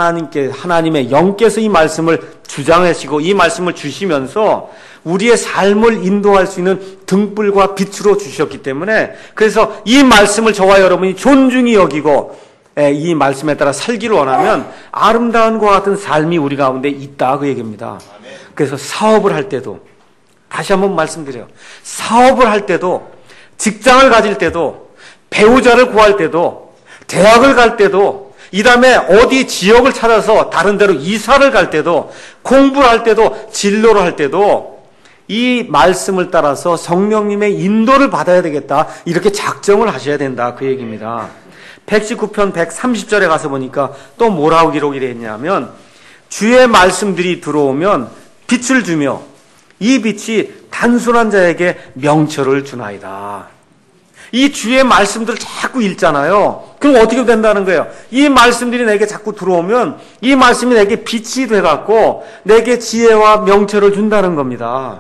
하나님의 영께서 이 말씀을 주장하시고 이 말씀을 주시면서 우리의 삶을 인도할 수 있는 등불과 빛으로 주셨기 때문에 그래서 이 말씀을 저와 여러분이 존중히 여기고 이 말씀에 따라 살기를 원하면 아름다운 것과 같은 삶이 우리 가운데 있다 그 얘기입니다. 그래서 사업을 할 때도 다시 한번 말씀드려요. 사업을 할 때도 직장을 가질 때도 배우자를 구할 때도 대학을 갈 때도 이 다음에 어디 지역을 찾아서 다른 데로 이사를 갈 때도 공부를 할 때도 진로를 할 때도 이 말씀을 따라서 성령님의 인도를 받아야 되겠다. 이렇게 작정을 하셔야 된다. 그 얘기입니다. 119편 130절에 가서 보니까 또 뭐라고 기록이 되어 있냐면 주의 말씀들이 들어오면 빛을 주며 이 빛이 단순한 자에게 명철을 주나이다. 이 주의 말씀들을 자꾸 읽잖아요. 그럼 어떻게 된다는 거예요? 이 말씀들이 내게 자꾸 들어오면 이 말씀이 내게 빛이 돼갖고 내게 지혜와 명철을 준다는 겁니다.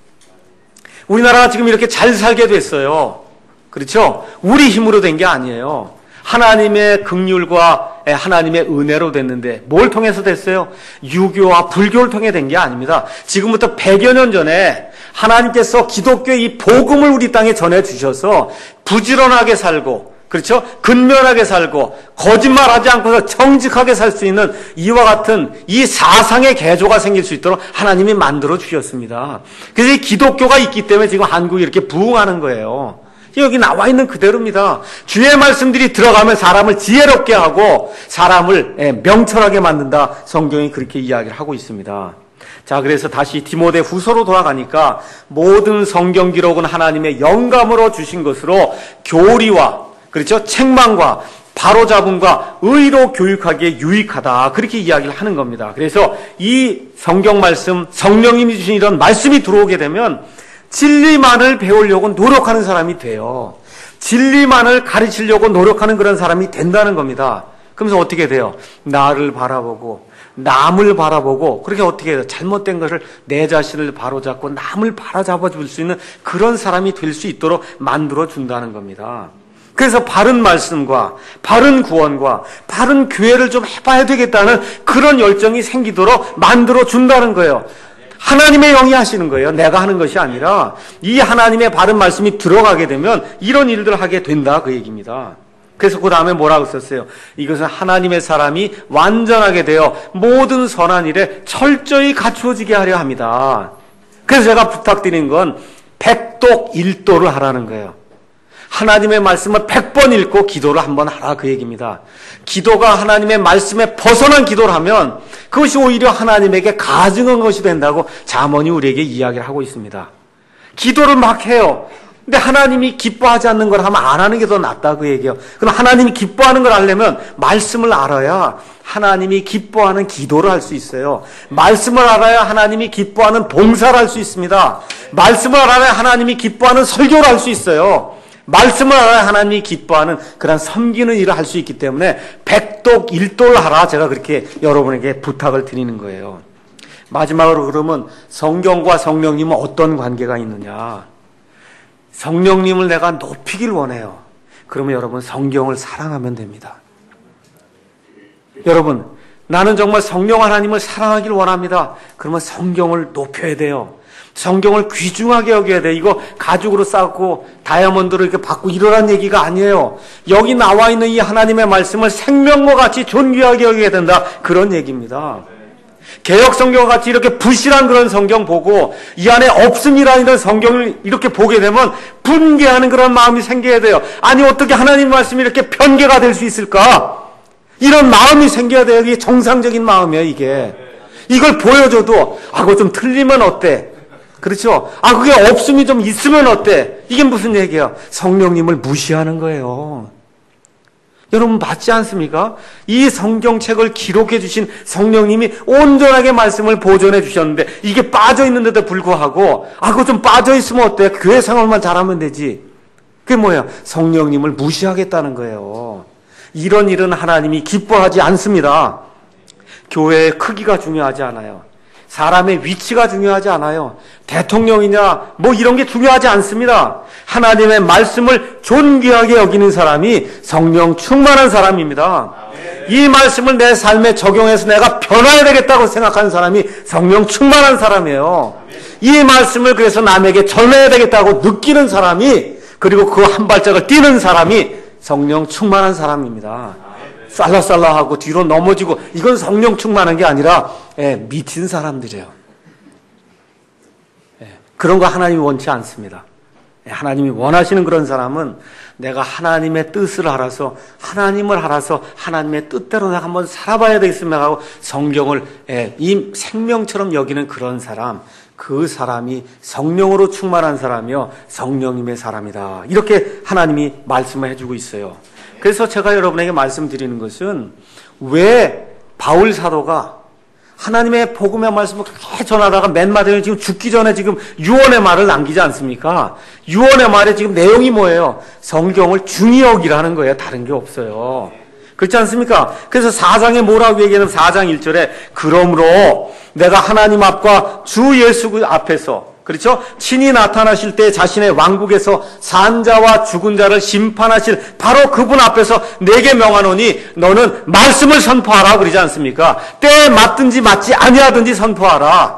우리나라가 지금 이렇게 잘 살게 됐어요. 그렇죠? 우리 힘으로 된 게 아니에요. 하나님의 긍휼과 하나님의 은혜로 됐는데 뭘 통해서 됐어요? 유교와 불교를 통해 된 게 아닙니다. 지금부터 100여 년 전에 하나님께서 기독교의 이 복음을 우리 땅에 전해주셔서 부지런하게 살고, 그렇죠? 근면하게 살고 거짓말하지 않고서 정직하게 살 수 있는 이와 같은 이 사상의 개조가 생길 수 있도록 하나님이 만들어 주셨습니다. 그래서 이 기독교가 있기 때문에 지금 한국이 이렇게 부흥하는 거예요. 여기 나와 있는 그대로입니다. 주의 말씀들이 들어가면 사람을 지혜롭게 하고 사람을 명철하게 만든다. 성경이 그렇게 이야기를 하고 있습니다. 자, 그래서 다시 디모데 후서로 돌아가니까 모든 성경 기록은 하나님의 영감으로 주신 것으로 교리와, 그렇죠, 책망과 바로잡음과 의로 교육하기에 유익하다. 그렇게 이야기를 하는 겁니다. 그래서 이 성경 말씀, 성령님이 주신 이런 말씀이 들어오게 되면 진리만을 배우려고 노력하는 사람이 돼요. 진리만을 가르치려고 노력하는 그런 사람이 된다는 겁니다. 그러면서 어떻게 돼요? 나를 바라보고 남을 바라보고, 그렇게 어떻게 해요? 잘못된 것을 내 자신을 바로잡고 남을 바로잡아 줄 수 있는 그런 사람이 될 수 있도록 만들어 준다는 겁니다. 그래서 바른 말씀과 바른 구원과 바른 교회를 좀 해봐야 되겠다는 그런 열정이 생기도록 만들어 준다는 거예요. 하나님의 영이 하시는 거예요. 내가 하는 것이 아니라 이 하나님의 바른 말씀이 들어가게 되면 이런 일들을 하게 된다, 그 얘기입니다. 그래서 그 다음에 뭐라고 썼어요? 이것은 하나님의 사람이 완전하게 되어 모든 선한 일에 철저히 갖추어지게 하려 합니다. 그래서 제가 부탁드린 건 백독 일도를 하라는 거예요. 하나님의 말씀을 100번 읽고 기도를 한번 하라, 그 얘기입니다. 기도가 하나님의 말씀에 벗어난 기도를 하면 그것이 오히려 하나님에게 가증한 것이 된다고 잠언이 우리에게 이야기를 하고 있습니다. 기도를 막 해요. 근데 하나님이 기뻐하지 않는 걸 하면 안 하는 게 더 낫다, 그 얘기예요. 그럼 하나님이 기뻐하는 걸 하려면 말씀을 알아야 하나님이 기뻐하는 기도를 할 수 있어요. 말씀을 알아야 하나님이 기뻐하는 봉사를 할 수 있습니다. 말씀을 알아야 하나님이 기뻐하는 설교를 할 수 있어요. 말씀을 알아야 하나님이 기뻐하는 그런 섬기는 일을 할 수 있기 때문에 백독 일도를 하라, 제가 그렇게 여러분에게 부탁을 드리는 거예요. 마지막으로 그러면 성경과 성령님은 어떤 관계가 있느냐? 성령님을 내가 높이길 원해요. 그러면 여러분 성경을 사랑하면 됩니다. 여러분, 나는 정말 성령 하나님을 사랑하길 원합니다. 그러면 성경을 높여야 돼요. 성경을 귀중하게 여겨야 돼. 이거 가죽으로 쌓고 다이아몬드로 이렇게 받고 이러란 얘기가 아니에요. 여기 나와 있는 이 하나님의 말씀을 생명과 같이 존귀하게 여겨야 된다, 그런 얘기입니다. 개역 성경 같이 이렇게 부실한 그런 성경 보고 이 안에 없음이라는 성경을 이렇게 보게 되면 분개하는 그런 마음이 생겨야 돼요. 아니, 어떻게 하나님 말씀이 이렇게 편개가 될 수 있을까? 이런 마음이 생겨야 돼요. 이게 정상적인 마음이에요, 이게. 이걸 보여줘도 그거 좀 틀리면 어때? 그렇죠? 그게 없음이 좀 있으면 어때? 이게 무슨 얘기야? 성령님을 무시하는 거예요. 여러분, 맞지 않습니까? 이 성경책을 기록해 주신 성령님이 온전하게 말씀을 보존해 주셨는데 이게 빠져 있는데도 불구하고 그거 좀 빠져 있으면 어때? 교회 생활만 잘하면 되지. 그게 뭐야? 성령님을 무시하겠다는 거예요. 이런 일은 하나님이 기뻐하지 않습니다. 교회의 크기가 중요하지 않아요. 사람의 위치가 중요하지 않아요. 대통령이냐 뭐 이런 게 중요하지 않습니다. 하나님의 말씀을 존귀하게 여기는 사람이 성령 충만한 사람입니다. 이 말씀을 내 삶에 적용해서 내가 변화해야 되겠다고 생각하는 사람이 성령 충만한 사람이에요. 이 말씀을 그래서 남에게 전해야 되겠다고 느끼는 사람이, 그리고 그 한 발짝을 뛰는 사람이 성령 충만한 사람입니다. 쌀라쌀라하고 뒤로 넘어지고 이건 성령 충만한 게 아니라 미친 사람들이에요. 그런 거 하나님이 원치 않습니다. 하나님이 원하시는 그런 사람은 내가 하나님의 뜻을 알아서, 하나님을 알아서 하나님의 뜻대로 내가 한번 살아봐야 되겠습니다 하고 성경을 이 생명처럼 여기는 그런 사람, 그 사람이 성령으로 충만한 사람이요 성령님의 사람이다, 이렇게 하나님이 말씀을 해주고 있어요. 그래서 제가 여러분에게 말씀드리는 것은, 왜 바울 사도가 하나님의 복음의 말씀을 그렇게 전하다가 맨 마지막에 지금 죽기 전에 지금 유언의 말을 남기지 않습니까? 유언의 말의 지금 내용이 뭐예요? 성경을 중히 여기라는 거예요. 다른 게 없어요. 그렇지 않습니까? 그래서 4장에 뭐라고 얘기하냐면 4장 1절에 그러므로 내가 하나님 앞과 주 예수 앞에서 그렇죠? 친히 나타나실 때 자신의 왕국에서 산 자와 죽은 자를 심판하실 바로 그분 앞에서 내게 명하노니 너는 말씀을 선포하라 그러지 않습니까? 때에 맞든지 맞지 아니하든지 선포하라.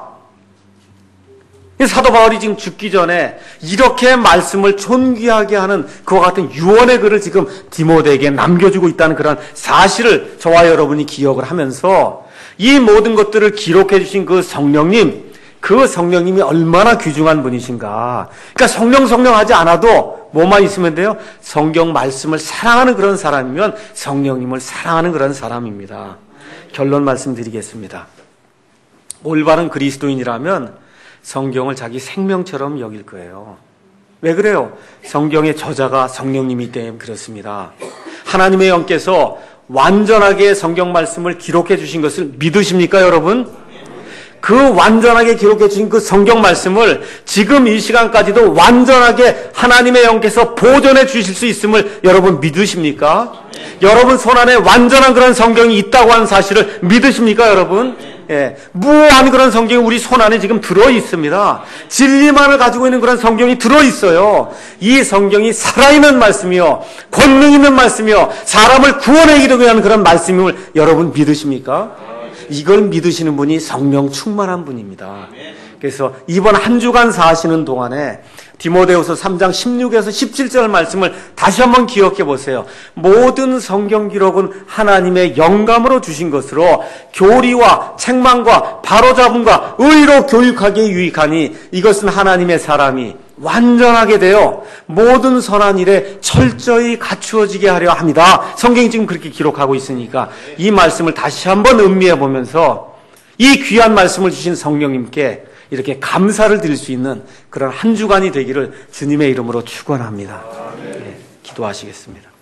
사도 바울이 지금 죽기 전에 이렇게 말씀을 존귀하게 하는 그와 같은 유언의 글을 지금 디모데에게 남겨주고 있다는 그런 사실을 저와 여러분이 기억을 하면서 이 모든 것들을 기록해 주신 그 성령님이 얼마나 귀중한 분이신가. 그러니까 성령 하지 않아도 뭐만 있으면 돼요? 성경 말씀을 사랑하는 그런 사람이면 성령님을 사랑하는 그런 사람입니다. 결론 말씀드리겠습니다. 올바른 그리스도인이라면 성경을 자기 생명처럼 여길 거예요. 왜 그래요? 성경의 저자가 성령님이기 때문에 그렇습니다. 하나님의 영께서 완전하게 성경 말씀을 기록해 주신 것을 믿으십니까, 여러분? 그 완전하게 기록해 주신 그 성경 말씀을 지금 이 시간까지도 완전하게 하나님의 영께서 보존해 주실 수 있음을 여러분 믿으십니까? 여러분 손 안에 완전한 그런 성경이 있다고 하는 사실을 믿으십니까, 여러분? 예, 무한 그런 성경이 우리 손 안에 지금 들어 있습니다. 진리만을 가지고 있는 그런 성경이 들어 있어요. 이 성경이 살아있는 말씀이요, 권능 있는 말씀이요, 사람을 구원하기도 위한 그런 말씀임을 여러분 믿으십니까? 이걸 믿으시는 분이 성령 충만한 분입니다. 그래서 이번 한 주간 사시는 동안에 디모데후서 3장 16에서 17절 말씀을 다시 한번 기억해 보세요. 모든 성경 기록은 하나님의 영감으로 주신 것으로 교리와 책망과 바로잡음과 의로 교육하기에 유익하니 이것은 하나님의 사람이 완전하게 되어 모든 선한 일에 철저히 갖추어지게 하려 합니다. 성경이 지금 그렇게 기록하고 있으니까 이 말씀을 다시 한번 음미해 보면서 이 귀한 말씀을 주신 성령님께 이렇게 감사를 드릴 수 있는 그런 한 주간이 되기를 주님의 이름으로 축원합니다. 네, 기도하시겠습니다.